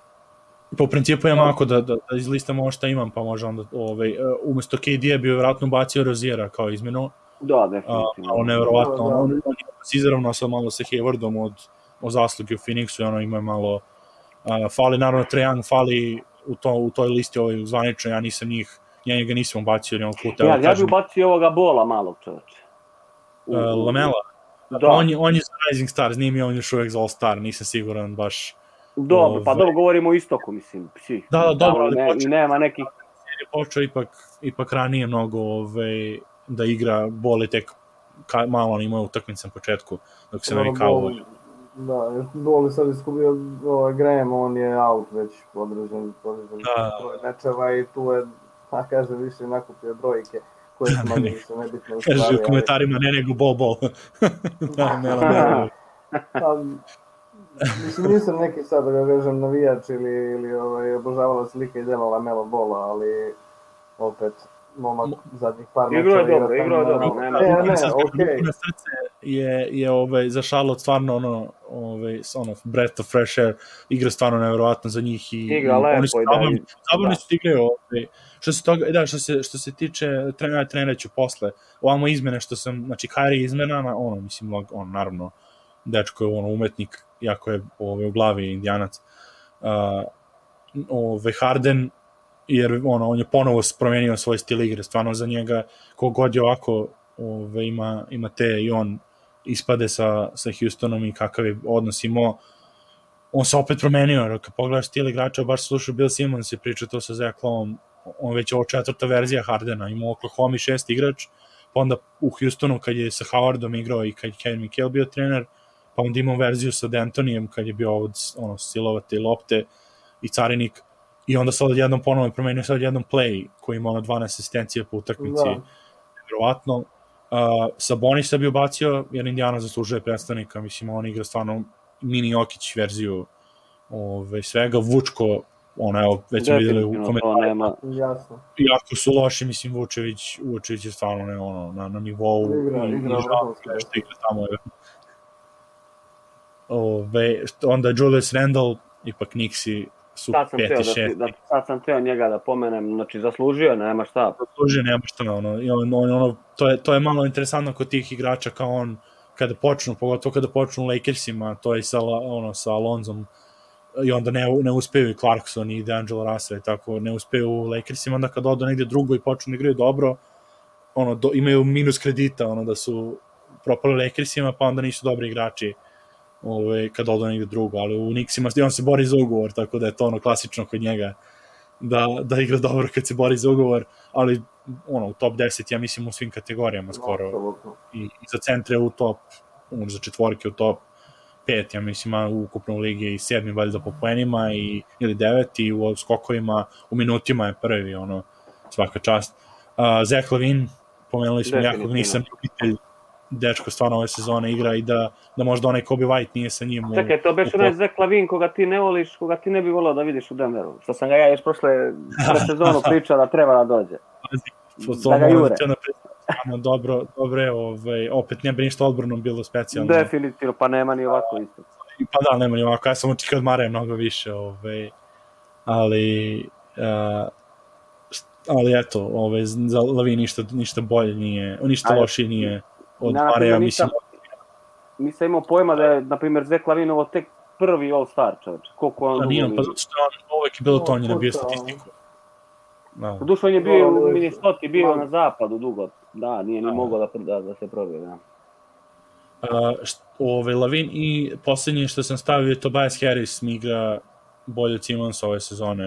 Pa u principu imam ako da, da, da izlistamo ovo šta imam, pa može onda ovaj, umjesto K D-a bi vjerojatno bacio Roziera kao izmenu. Da, definitivno. Uh, on je vjerovatno, on, on, on je izravno sa malo sa Haywardom od, od zasluge u Phoenixu i ono ima malo Uh, fali naravno Trae Young, fali u, to, u toj listi ovoj zvanično, ja nisam njih, ja njega nisam ubacio jednog puta. Ja, ja bih ubacio ovoga Bola malog čovječa. Uh, Lamela? Da. On je, on je za Rising Stars, nije mi on još uvijek za All Star, nisam siguran baš. Dobro, pa Ove... dobro govorimo o istoku, mislim. Psi. Da, da, dobro, ali ne, počeo, nema nekih... je počeo ipak, ipak ranije mnogo ove, da igra Boli tek ka, malo on imao utakmice na početku, dok se novi kao... Da, Boli sad iskubio ovaj, Graham, on je out već određen, određen da. broj mečeva i tu je, da kažem, više nakupio brojke koje su malo više nebitne u stvari. Kaže u komentarima, ne nego bol, bol. Da, ne, ne, ne. Mislim, nisam neki sad, da ga kažem, navijač ili, ili ovaj, obožavala slike i dela Lamelo Bola, ali opet, momak zadnjih par mečeva... Igro je dobro, igro je dobro. Ne, ne, ne, okej. Na srce je, je ovaj, za Charlotte stvarno ono, ovaj, ono, breath of fresh air, igra stvarno nevjerovatno za njih i, igra i lepo oni su i zabavni, da, zabavni su igraju. Ovaj. Što se toga, da, što se, što se tiče, trenera, trenerat ću posle, ovamo izmene što sam, znači Kyrie izmena, ono, mislim, on, naravno, dečko je ono, umetnik, jako je ovaj, u glavi indijanac. Uh, ovaj, Harden, jer ono, on je ponovo promenio svoj stil igre, stvarno za njega, kogod je ovako ove, ima, ima te i on ispade sa, sa Houstonom i kakav je odnos imao, on se opet promenio, jer kad pogledaš stil igrača, baš slušao Bill Simmons i pričao to sa Zach Loweom, on već je ovo četvrta verzija Hardena, imao Oklahoma šest igrač, pa onda u Houstonu kad je sa Howardom igrao i kad je Kevin McHale bio trener, pa onda imao verziju sa D'Antonijem kad je bio od ono, silovate lopte i carinik, i onda sad jednom ponovno je promenio sad jednom play koji ima ono dvanaest asistencija po utakmici, vjerovatno. Uh, Sabonisa bi ubacio, jer Indiana zaslužuje predstavnika, mislim, on igra stvarno mini Jokić verziju ove, svega, Vučko, ono, evo, već smo vidjeli u komentarima, jako su loši, mislim, Vučević, Vučević je stvarno ne, ono, na, na nivou igra, i, igra, i žao što igra tamo. Je. Ove, onda Julius Randle, ipak Nixi, su peti, šesti. Da, da, sad sam teo njega da pomenem, znači zaslužio, nema šta. Zaslužio, nema šta, ono, i on, on, ono to, je, to je malo interesantno kod tih igrača kao on, kada počnu, pogotovo kada počnu u Lakersima, to je sa, ono, sa Alonzom, i onda ne, ne uspeju i Clarkson i D'Angelo Russell i tako, ne uspeju u Lakersima, onda kad odu negdje drugo i počnu da igraju dobro, ono, do, imaju minus kredita, ono, da su propali Lakersima, pa onda nisu dobri igrači Ove, kad odo negdje drugo, ali u Knicksima on se bori za ugovor, tako da je to ono klasično kod njega da, da igra dobro kad se bori za ugovor, ali ono, u top deset ja mislim u svim kategorijama skoro i, i za centre u top, um, za četvorke u top pet, ja mislim u ukupno u ligi i sedmi valjda po poenima i, ili devet i u skokovima, u minutima je prvi, ono, svaka čast. Uh, Zach LaVine, pomenuli smo, jako nisam ljubitelj dečko stvarno ove sezone igra i da, da možda onaj Kobe White nije sa njim. U, Čekaj, to beš onaj Zach LaVine koga ti ne voliš, koga ti ne bi volao da vidiš u Denveru. Što sam ga ja još prošle sezonu pričao da treba da dođe. Da ga jure. Dobro, dobro, ovaj, opet ne bi ništa odbrano bilo specijalno. Definitivno, pa nema ni ovako isto. Pa da, nema ni ovako, ja sam očekao od Mare mnogo više, ovaj, ali... Uh, ali eto, ovaj, za LaVine ništa, ništa bolje nije, ništa Ajde. lošije nije od na, Mareja, mislim. Nisam imao pojma da je, na primjer, Zach LaVine ovo tek prvi All-Star, čovječ. Koliko on... Pa nije, pa zato što on uvek je bilo to, on je nabio statistiku. Da. Dušo on je bio u Minnesota, bio na zapadu dugo. Da, nije ni mogao da, da, da se probije, da. Uh, ove, LaVine i posljednje što sam stavio je Tobias Harris mi igra bolje od Simonsa ove sezone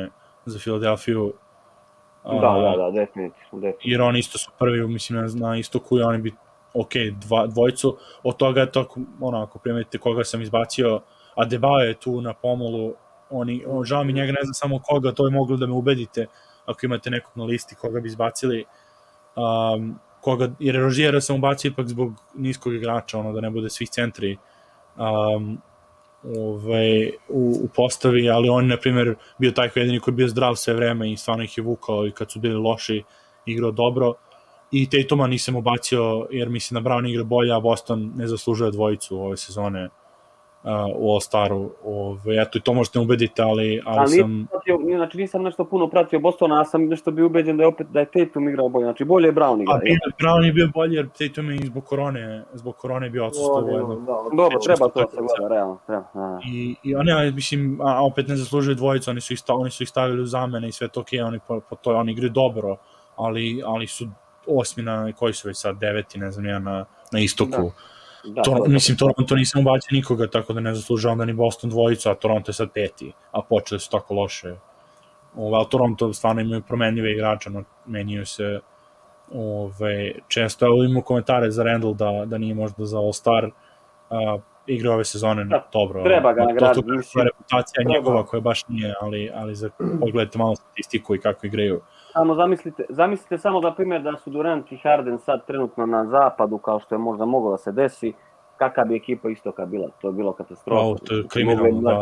za Filadelfiju. Da, da, da, definitivno, definitivno. Jer oni isto su prvi, mislim, na, na istoku i oni bi, ok, dva, dvojcu, od toga je to, ono, ako primetite koga sam izbacio, Adebayo je tu na pomolu, oni, on, žao mi njega, ne znam samo koga, to je moglo da me ubedite, ako imate nekog na listi koga bi izbacili, um, koga, jer Roziera sam ubacio ipak zbog niskog igrača, ono, da ne bude svih centri, um, Ove, u, u postavi, ali on, na primjer, bio taj jedini koji je bio zdrav sve vreme i stvarno ih je vukao i kad su bili loši, igrao dobro. I Tatuma nisam ubacio jer mislim da Brown igra bolje, a Boston ne zaslužuje dvojicu ove sezone uh, u All-Staru. Ove, eto, i to možete ubediti, ali, ali, ali sam... Pratio, znači nisam nešto puno pratio Bostona, a sam nešto bio ubeđen da je opet da je Tatum igrao bolje, znači bolje je Brown igrao. A bio, Brown je bio bolje jer Tatum je zbog korone, zbog korone je bio odsustvo. Dobro, treba to se gleda, realno. Treba, da. I, i oni, ja, mislim, a opet ne zaslužuju dvojicu, oni su ih, oni su ih stavili u zamene i sve to okej, okay, oni po, po to, oni igraju dobro, ali, ali su osmi na, koji su već sad, deveti, ne znam ja, na, na istoku. Da. Da, to, to, mislim, Toronto nisam ubacio nikoga, tako da ne zaslužuje onda ni Boston dvojicu, a Toronto je sad peti, a počeli su tako loše. Ove, ali Toronto stvarno imaju promenljive igrače, no, menjaju se ove, često. Evo imamo komentare za Randall da, da nije možda za All-Star, uh, igra ove sezone da, dobro. Treba ga nagraditi. To, to je reputacija treba. Njegova koja baš nije, ali, ali za, pogledajte malo statistiku i kako igraju. Samo zamislite, zamislite samo da primjer da su Durant i Harden sad trenutno na zapadu, kao što je možda moglo da se desi, kakva bi ekipa istoka bila, to je bilo katastrofa. Wow, to je kriminalno, da...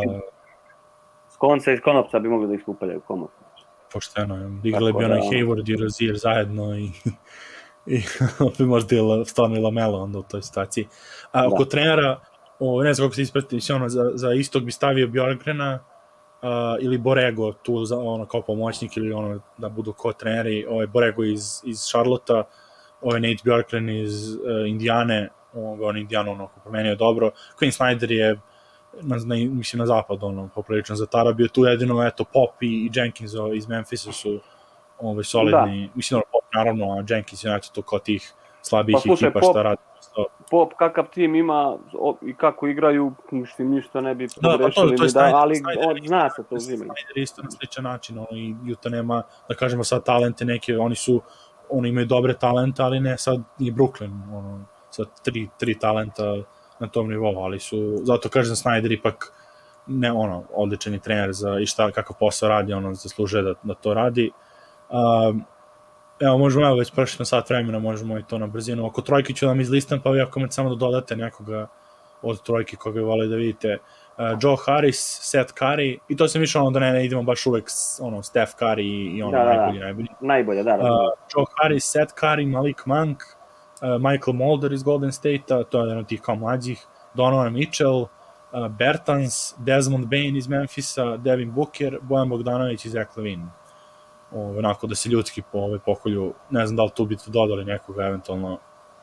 S konca i s konopca bi mogli da iskupaljaju komot. Pošteno, igrali bi onaj Hayward i Rozier zajedno i, i bi možda je stvarno i Lamelo onda u toj situaciji. A oko trenera, o, ne znam kako se ispratiti, ono, za, za istok bi stavio Bjorkgrena, Uh, ili Borrego tu za, ono, kao pomoćnik ili ono da budu kao treneri, ovaj Borrego iz, iz Charlotta, ovaj Nate Bjorkgren iz uh, Indijane, ovaj, on Indijanu ono, promenio dobro, Quinn Snyder je na, na, mislim na zapad ono, poprilično zatara, bio tu jedino eto Pop i, i Jenkins ovaj, iz Memphisa su ovaj, solidni, da. Mislim ono Pop naravno, a Jenkins je to kao tih slabijih pa, ekipa šta radi. Pop, kakav tim ima i kako igraju, mislim, ništa ne bi pogrešili, da, da, ali od, zna se to uzimaju. Snyder isto na sličan način, ono, i Utah nema, da kažemo sad talente neke, oni su, oni imaju dobre talente, ali ne sad i Brooklyn, ono, sad tri, tri talenta na tom nivou, ali su, zato kažem Snyder ipak, ne, ono, odličan trener za i šta, kakav posao radi, ono, zaslužuje da, da to radi. Um, Evo, možemo, evo, već prošli na sat vremena, možemo i to na brzinu. Oko trojke ću vam izlistam, pa vi ako imate samo da dodate nekoga od trojke koga bi volili da vidite. Uh, Joe Harris, Seth Curry, i to sam više ono da ne, ne idemo baš uvek ono, Steph Curry i, i ono da, najbolji, da, najbolji. Najbolje, da, da. Uh, Joe Harris, Seth Curry, Malik Monk, uh, Michael Mulder iz Golden State-a, to je jedan od tih kao mlađih, Donovan Mitchell, uh, Bertans, Desmond Bane iz Memphisa, Devin Booker, Bojan Bogdanović i Zach LaVine. Ove, onako da se ljudski po ove pokolju, ne znam da li tu bi tu dodali nekoga eventualno.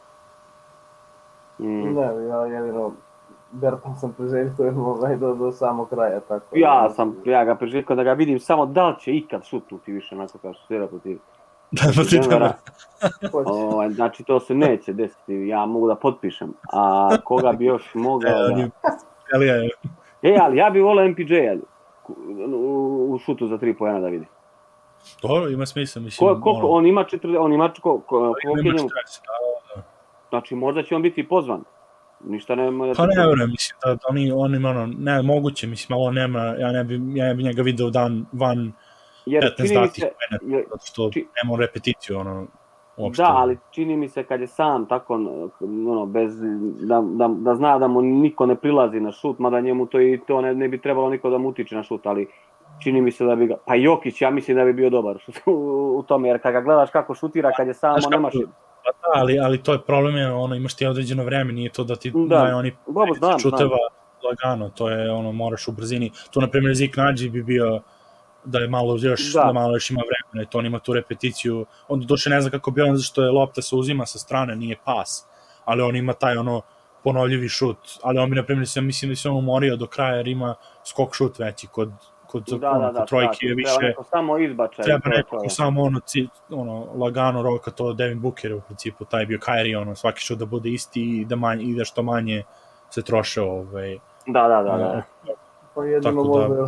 Mm. Ne, ja jedino Bertan sam priželjkujem ovaj do, do samog kraja. Tako. Ja sam, ja ga priželjkujem da ga vidim samo da li će ikad šutnuti više, onako kao što svira protiv Da, protiv Denvera. O, znači to se neće desiti, ja mogu da potpišem. A koga bi još mogao... Da... E, ali ja bih volao M P J-a u, u šutu za tri poena da vidim. Dobro, ima smisla, mislim. Ko, koliko, on ima četiri, on ima ko, ko, ima njemu, znači možda će on biti pozvan. Ništa nema da... Pa ne verujem, mislim da, da oni, on ima ono, ne, moguće, mislim, ali on nema, ja ne bi, ja ne bi njega video dan van petnaest datih mene, zato što či... nema repeticiju, ono, uopšte. Da, ali čini mi se kad je sam tako, ono, bez, da, da, da zna da mu niko ne prilazi na šut, mada njemu to i to ne, ne bi trebalo niko da mu utiče na šut, ali čini mi se da bi ga, pa Jokić, ja mislim da bi bio dobar u, u tome, jer kad ga gledaš kako šutira, kad je samo, nemaš... Pa da, ali, ali to je problem, je, ono, imaš ti određeno vreme, nije to da ti da, da oni Bobo, znam, čuteva znam. lagano, to je, ono, moraš u brzini. Tu, na primjer, Zik Nađi bi bio da je malo još, da. da malo još ima vremena i to on ima tu repeticiju. On došle ne zna kako bi on, zato što je lopta se uzima sa strane, nije pas, ali on ima taj, ono, ponovljivi šut, ali on bi, na primjer, mislim da se on umorio do kraja jer ima skok šut veći kod kod da, ono, da, da, trojke je više... Treba neko samo izbačaj. Treba neko ko samo ono, ci, ono, lagano roka, to Devin Booker u principu, taj bio Kyrie, ono, svaki šut da bude isti i da, manje, i da što manje se troše. Ovaj, da, da, da. da. Pa jedino možda da... još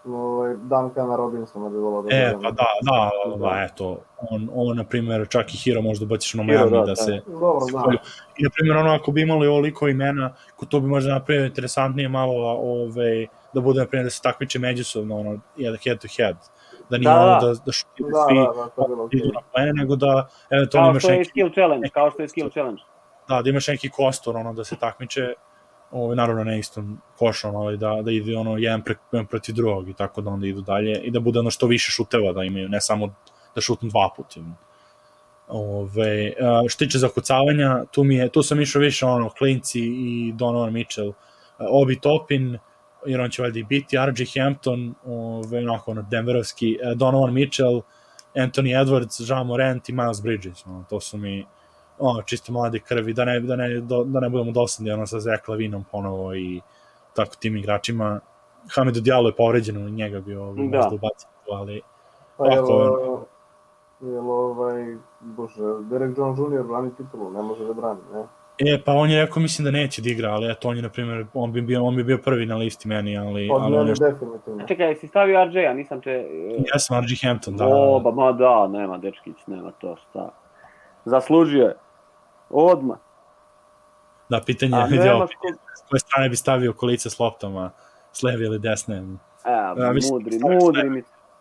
ovaj, Duncana Robinsona bi volao da E, gledam. pa da, da, Da. da, eto, on, on, na primjer, čak i Hero možda baciš na Hero, Miami da, da se... Dobro, se da. polju. I, na primjer, ono, ako bi imali ovoliko imena, ko to bi možda napravio interesantnije malo, ove, da bude, na primjer, da se takmiče međusobno, ono, head to head. Da nije Da, ono da. da, da šutira Da, svi, da, da, to je bilo okej. idu na plene, nego da, eventualno Kao imaš što je i neki... skill challenge, neki kao što je skill kostur. challenge. Da, da imaš neki kostor, ono, da se takmiče, ovaj, naravno ne istom košom, ali da, da ide ono jedan, pre, jedan protiv drugog i tako da onda idu dalje i da bude ono što više šuteva da imaju, ne samo da šutnu dva puta. Ove, a, što tiče zakucavanja, tu, mi je, tu sam išao više ono, klinci i Donovan Mitchell, Obi Toppin, jer on će valjda i biti, R J Hampton, ove, onako ono, denverovski, Donovan Mitchell, Anthony Edwards, Jean Morant i Miles Bridges, ono, to su mi ono, čisto mlade krvi, da ne, da ne, da ne budemo dosadni ono, sa Zach Lavinom ponovo i tako tim igračima. Hamidou Diallo je povređen, njega bi ovaj, Da. možda ubaciti, ali Pa jel, ovako, jel ovaj, bože, Derek Jones junior brani titulu, ne može da brani, ne? E, pa on je rekao, mislim da neće da igra, ali eto, on je, na primjer, on bi bio, on bi bio prvi na listi meni, ali... Od ali on mene nešto... definitivno. Čekaj, si stavio R J-a, nisam te... Ja sam R J Hampton, da. O, ba, ma da, nema, dečkić, nema to, šta. Zaslužio je. Odmah. Da, pitanje A je vidio, nema sko... s koje strane bi stavio kolice s loptama, s leve ili desne. E, Ja, mislim, mudri, stavio mudri sve. mi.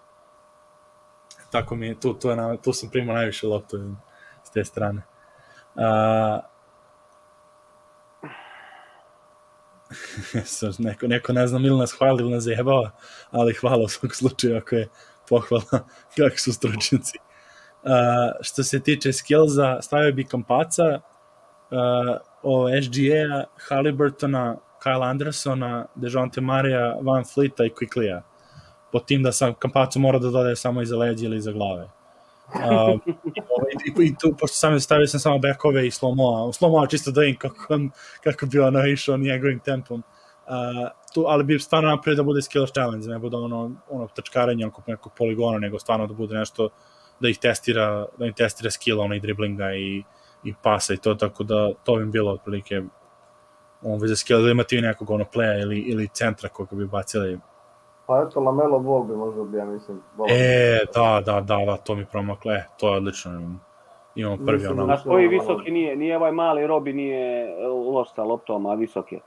Tako mi je, tu, tu, je na, tu sam primao najviše loptu s te strane. A, neko, neko ne znam ili nas hvali ili nas zajebava, ali hvala u svakom slučaju ako je pohvala kako su stručnici. Uh, što se tiče skillsa, stavio bi Kampaca, uh, o S G A, Haliburtona, Kyle Andersona, Dejounte Marija, Van Fleeta i Quicklija. Po tim da sam Kampacu mora da dodaje samo iza leđa ili iza glave. Uh, i, i tu, pošto sam stavio sam samo backove i slow-mo, slow-mo čisto da im kako, kako bi ono išao njegovim tempom. Uh, tu, ali bi stvarno napravio da bude skill challenge, ne bude ono, ono trčkaranje oko nekog poligona, nego stvarno da bude nešto da ih testira, da im testira skill, ono i driblinga i, i pasa i to, tako da to bi bilo otprilike on za skill, da imate i nekog ono playa ili, ili centra koga bi bacili. Pa eto, Lamelo Ball bi možda bi, ja mislim, volao. E, da, da, da, da, to mi promaklo, e, to je odlično, imamo prvi Nisam ono. Znaš koji visoki nije, nije ovaj mali Robi nije loš sa loptom, a visok je.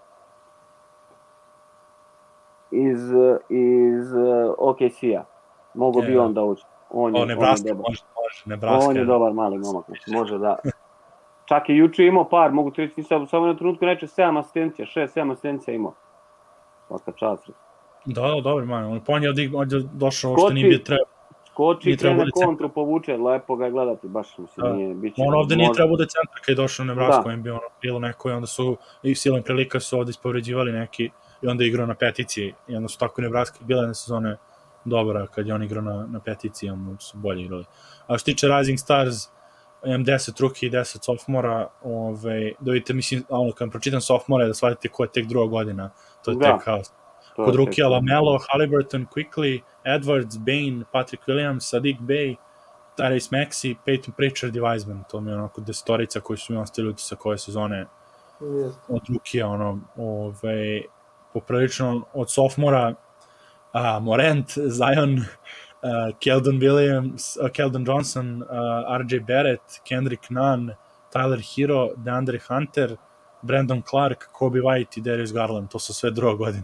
Iz, iz O K C-a. Mogu E, bi on da uđe. On je, o, Nebraska, on je dobar. može, može, Nebraska. On je dobar mali momak, može da. Čak i juče imao par, mogu ti reći, nisam samo na trenutku neče sedam asistencija, šest, sedam asistencija imao. Svaka čast. Da, da, dobro, man, on, on je ovdje došao Skoči, što nije bio treba. Skoči, nije krene bude kontru, povuče, lepo ga je gledati, baš mislim, da. nije, bit će... On ovde nije možda... treba bude centar kad je došao u Nebrasku, Da. on je bio ono, bilo neko i onda su i silom prilika su ovde ispovređivali neki i onda je igrao na peticiji i onda su tako i Nebraska bila jedne sezone dobra kad je on igrao na, na peticiji, onda su bolje igrali. A što tiče Rising Stars, imam deset rookie i deset sophomora, ove, da vidite, mislim, ono, kad pročitam sophomore, da shvatite ko je tek druga godina, to je Da. tek kao To je kod tek- rukija Lamelo, Haliburton, Quickley, Edwards, Bane, Patrick Williams, Sadiq Bey, Tyrese Maxey, Peyton Pritchard i Wiseman. To mi je onako desetorica koji su mi ostavili utisak ove sezone Jeste. od rukija, ono, ove, poprilično od sophomora, a, Morant, Zion, uh, Keldon Williams, uh, Keldon Johnson, uh, R J Barrett, Kendrick Nunn, Tyler Hero, DeAndre Hunter, Brandon Clark, Kobe White i Darius Garland. To su sve druga godina.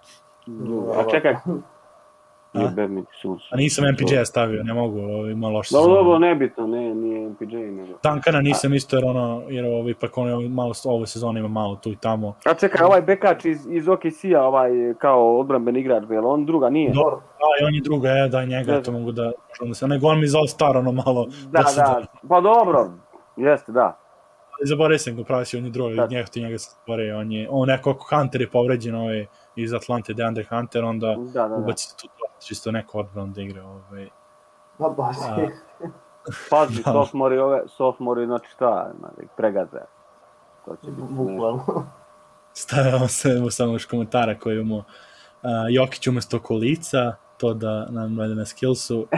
A čekaj. A? Jebem ti sunce. A nisam M P J stavio, ne mogu, ovo ima loš Dobro, sezon. dobro, nebitno, ne, nije M P J, nego... Duncana nisam isto, jer ono, jer ovo, ipak ono, malo, ove sezone ima malo tu i tamo. A čekaj, ovaj bekač iz, iz O K C-a, ovaj kao odbranben igrač, jel on druga nije? Dobro, da, i on je druga, je, da, njega, Da. to mogu da, da se, nego on mi za All-Star, ono, malo, Da, da, pa dobro, jeste, da. ali zaboravio sam ga, pravi si, on je drugi, Da. njega, ti njega sam zaboravio, on je, on neko, ako Hunter je povređen, ovaj, iz Atlante, DeAndre Hunter, onda Da, da, da. ubaci se tu čisto neko odbran da igra, ovaj. Ma baš A. je. Pazi, Da. sophomori, ove, sophomori, znači šta, znači, pregaze. To će biti nešto. Bukvalno. Stavljamo se samo još komentara koji imamo uh, Jokić umesto Kolica, to da nam rade na skillsu. Uh,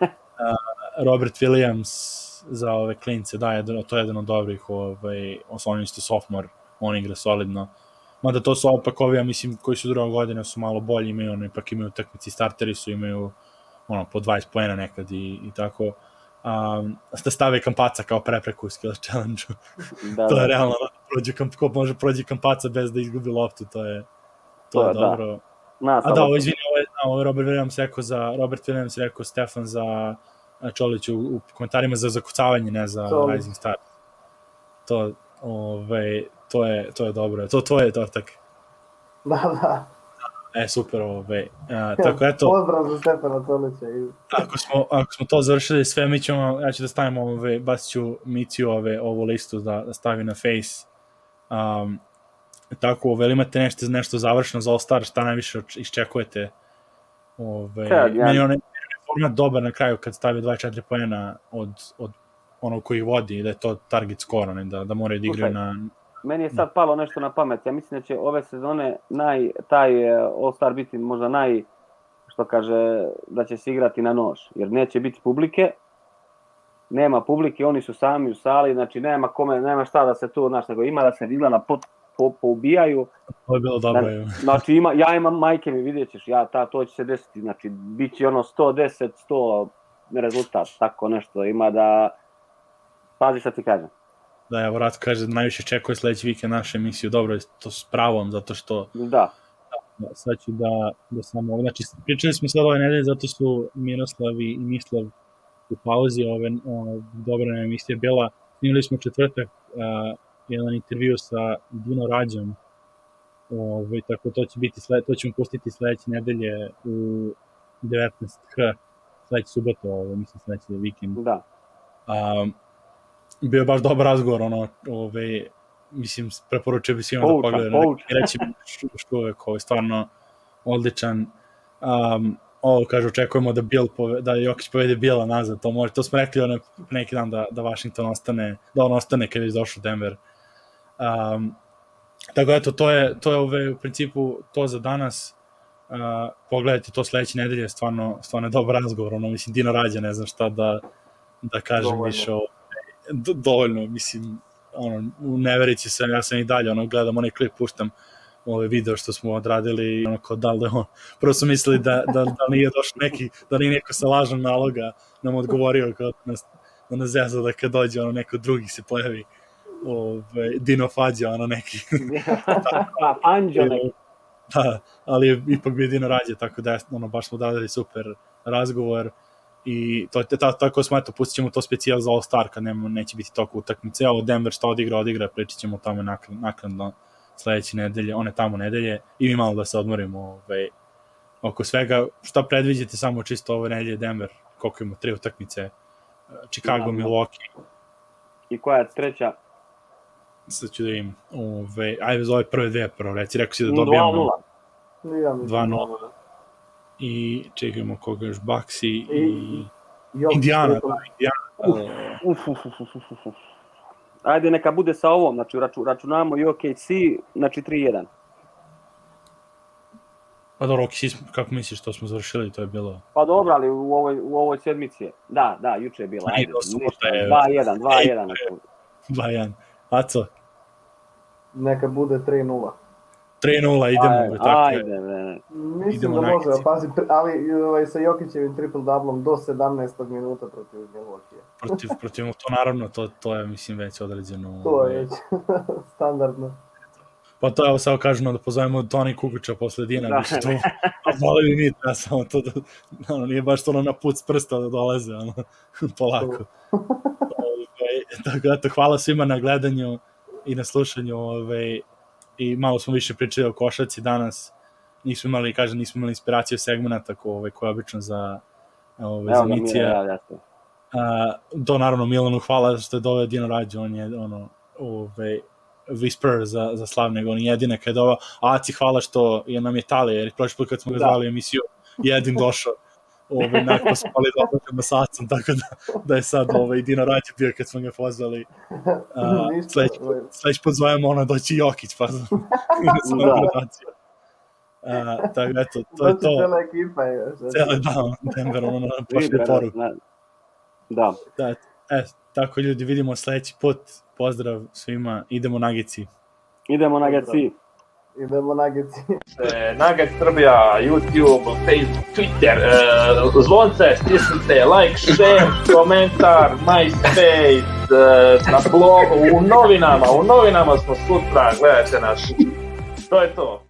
Robert Williams za ove klince, da, jedan, to je jedan od dobrih, ovaj, on je isto sophomore, on igra solidno. mada to su opak ovi, ja mislim, koji su druga godina su malo bolji, imaju, ono, ipak imaju utakmici, starteri su, imaju ono, po dvadeset poena nekad i, i tako. Um, da stave Kampaca kao prepreku u Skill Challenge-u. Da, to je da. realno, prođe, ko može prođe Kampaca bez da izgubi loptu, to je, to, to je dobro. Da. Nas, A da, ovo, izvini, ovo je, ovo je Robert Williams rekao za, Robert Williams rekao Stefan za Čoliću u, u komentarima za zakucavanje, ne za Čolić. Rising Star. To, ove, to, je, to je dobro. To tvoje tortak. Da, da. E, super, ove. A, tako, eto. Pozdrav za Stefana Čolića. Ako smo, ako smo to završili sve, mi ćemo, ja ću da stavim ove, bacit ću Miciju ove, ovu listu da, da stavi na face. Um, tako, ove, ili imate nešto, nešto završeno za All Star, šta najviše iščekujete? Ove, Kad, ja. Meni je onaj format dobar na kraju kad stavi dvadeset četiri poena od, od onog koji vodi, da je to target score, ne, da, da moraju da igraju na... Meni je sad palo nešto na pamet, ja mislim da će ove sezone naj, taj All Star biti možda naj, što kaže, da će se igrati na nož, jer neće biti publike, nema publike, oni su sami u sali, znači nema kome, nema šta da se tu, znaš, nego ima da se igla na pot, po, poubijaju. To je bilo dobro. Na, znači ima, ja imam majke mi, vidjet ćeš, ja, ta, to će se desiti, znači bit će ono sto deset, sto rezultat, tako nešto, ima da, pazi šta ti kažem. Da, evo Ratko kaže, najviše čekuje sledeći vikend našu emisiju, dobro, to s pravom, zato što... Da. da sad ću da, da samo, znači, pričali smo sad ove nedelje, zato su Miroslav i Mislav u pauzi, ove, ove dobra nam emisija bila, snimili smo četvrtak uh, jedan intervju sa Dino Rađom, ove, tako to će biti, sled, to ćemo pustiti sledeće nedelje u devetnaest h, sledeći subotu, ove, mislim sledeći vikend. Da. Um, bio je baš dobar razgovor, ono, ove, mislim, preporučio bi svima da pogledaju, i reći što je ovo stvarno odličan. Um, ovo, kaže, očekujemo da, Bill pove, da Jokić povede Billa nazad, to može, to smo rekli ono, neki dan da, da Washington ostane, da on ostane kada je došao u Denver. Um, tako, eto, to je, to je ove, u principu to za danas. Uh, pogledajte to sledeće nedelje, stvarno, stvarno je dobar razgovor, ono, mislim, Dino Rađa, ne znam šta da, da kažem dovoljno. Više o Do, dovoljno, mislim, ono, u neverici sam, ja sam i dalje, ono, gledam onaj klip, puštam ove video što smo odradili, ono, kao da li on, prvo su mislili da, da, da nije došao neki, da nije neko sa lažnog naloga nam odgovorio, kao da nas, da nas zezao da kad dođe, ono, neko drugi se pojavi, ove, Dino Fađa, ono, neki. Anđo neki. Da, ali je ipak bio Dino Rađe, tako da, ono, baš smo odradili super razgovor. I to, ta, tako smo, eto, pustit ćemo to specijal za All Star, kad nema, neće biti toliko utakmice. Ovo Denver što odigra, odigra, pričat ćemo o tome nakladno sledeće nedelje, one tamo nedelje, i mi malo da se odmorimo ovaj, oko svega. Šta predviđate samo čisto ove nedelje Denver? Koliko ima? Tri utakmice? Chicago, ja, Milwaukee. I koja je treća? Sad ću da im, ove, ajde za ove prve dve prvo, reci, rekao si da dobijamo dva nula. I čekajmo koga još, Bucks i, i, i Indiana, da, Indiana. Uf, uf, uf, uf, uf, uf. Ajde, neka bude sa ovom, znači raču, računamo i O K C, znači tri jedan. Pa dobro, O K C, kako misliš, to smo završili, to je bilo... Pa dobro, ali u ovoj, u ovoj sedmici je. Da, da, juče je bila, ajde, ništa, dva jedan, dva jedan. dva jedan, Aco? Neka bude tri nula. tri nula, idemo. Ajde, tako ajde, ne. Mislim idemo da može, pazi, ali ovaj, sa Jokićevim triple-doublom do sedamnaestog minuta protiv Milwaukee. protiv, protiv, to naravno, to, to je, mislim, već određeno. To je već standardno. Pa to je, samo kažemo da pozovemo Toni Kukuća posle Dina, da. Biće to, a voli mi da samo to, da, ono, nije baš to ono na put s prsta da dolaze, ono, polako. Ove, tako, eto, hvala svima na gledanju i na slušanju, ove, i malo smo više pričali o košarci danas, nismo imali, kažem, nismo imali inspiraciju segmenta ko, ove, koja je obično za, ove, za Micija. Ja, ja, ja. To naravno Milanu hvala što je doveo Dino Rađe, on je ono, ove, whisper za, za slavnego, on je jedina kada je doveo, a Aci hvala što je nam je Italija, jer prošli put kad smo ga zvali emisiju, jedin došao, ove, nakon smo pali dotakama sa Acom, tako da, da je sad ove, Dino Rađe bio kad smo ga pozvali. Uh, sleć, sleć pozvajamo ono doći Jokić, pa za gradaciju. Uh, tako eto, to je to. Cijela ekipa je. Cijela, da, Denver, ono, pošli poruku. Da. Da, e, tako ljudi, vidimo sledeći put. Pozdrav svima, idemo Nagici. Idemo Nagici. Idemo Nuggets. E, Nuggets Srbija, YouTube, Facebook, Twitter, e, zvonce, stisnite, like, share, komentar, MySpace, e, na blogu, u novinama, u novinama smo sutra, gledajte nas. To je to.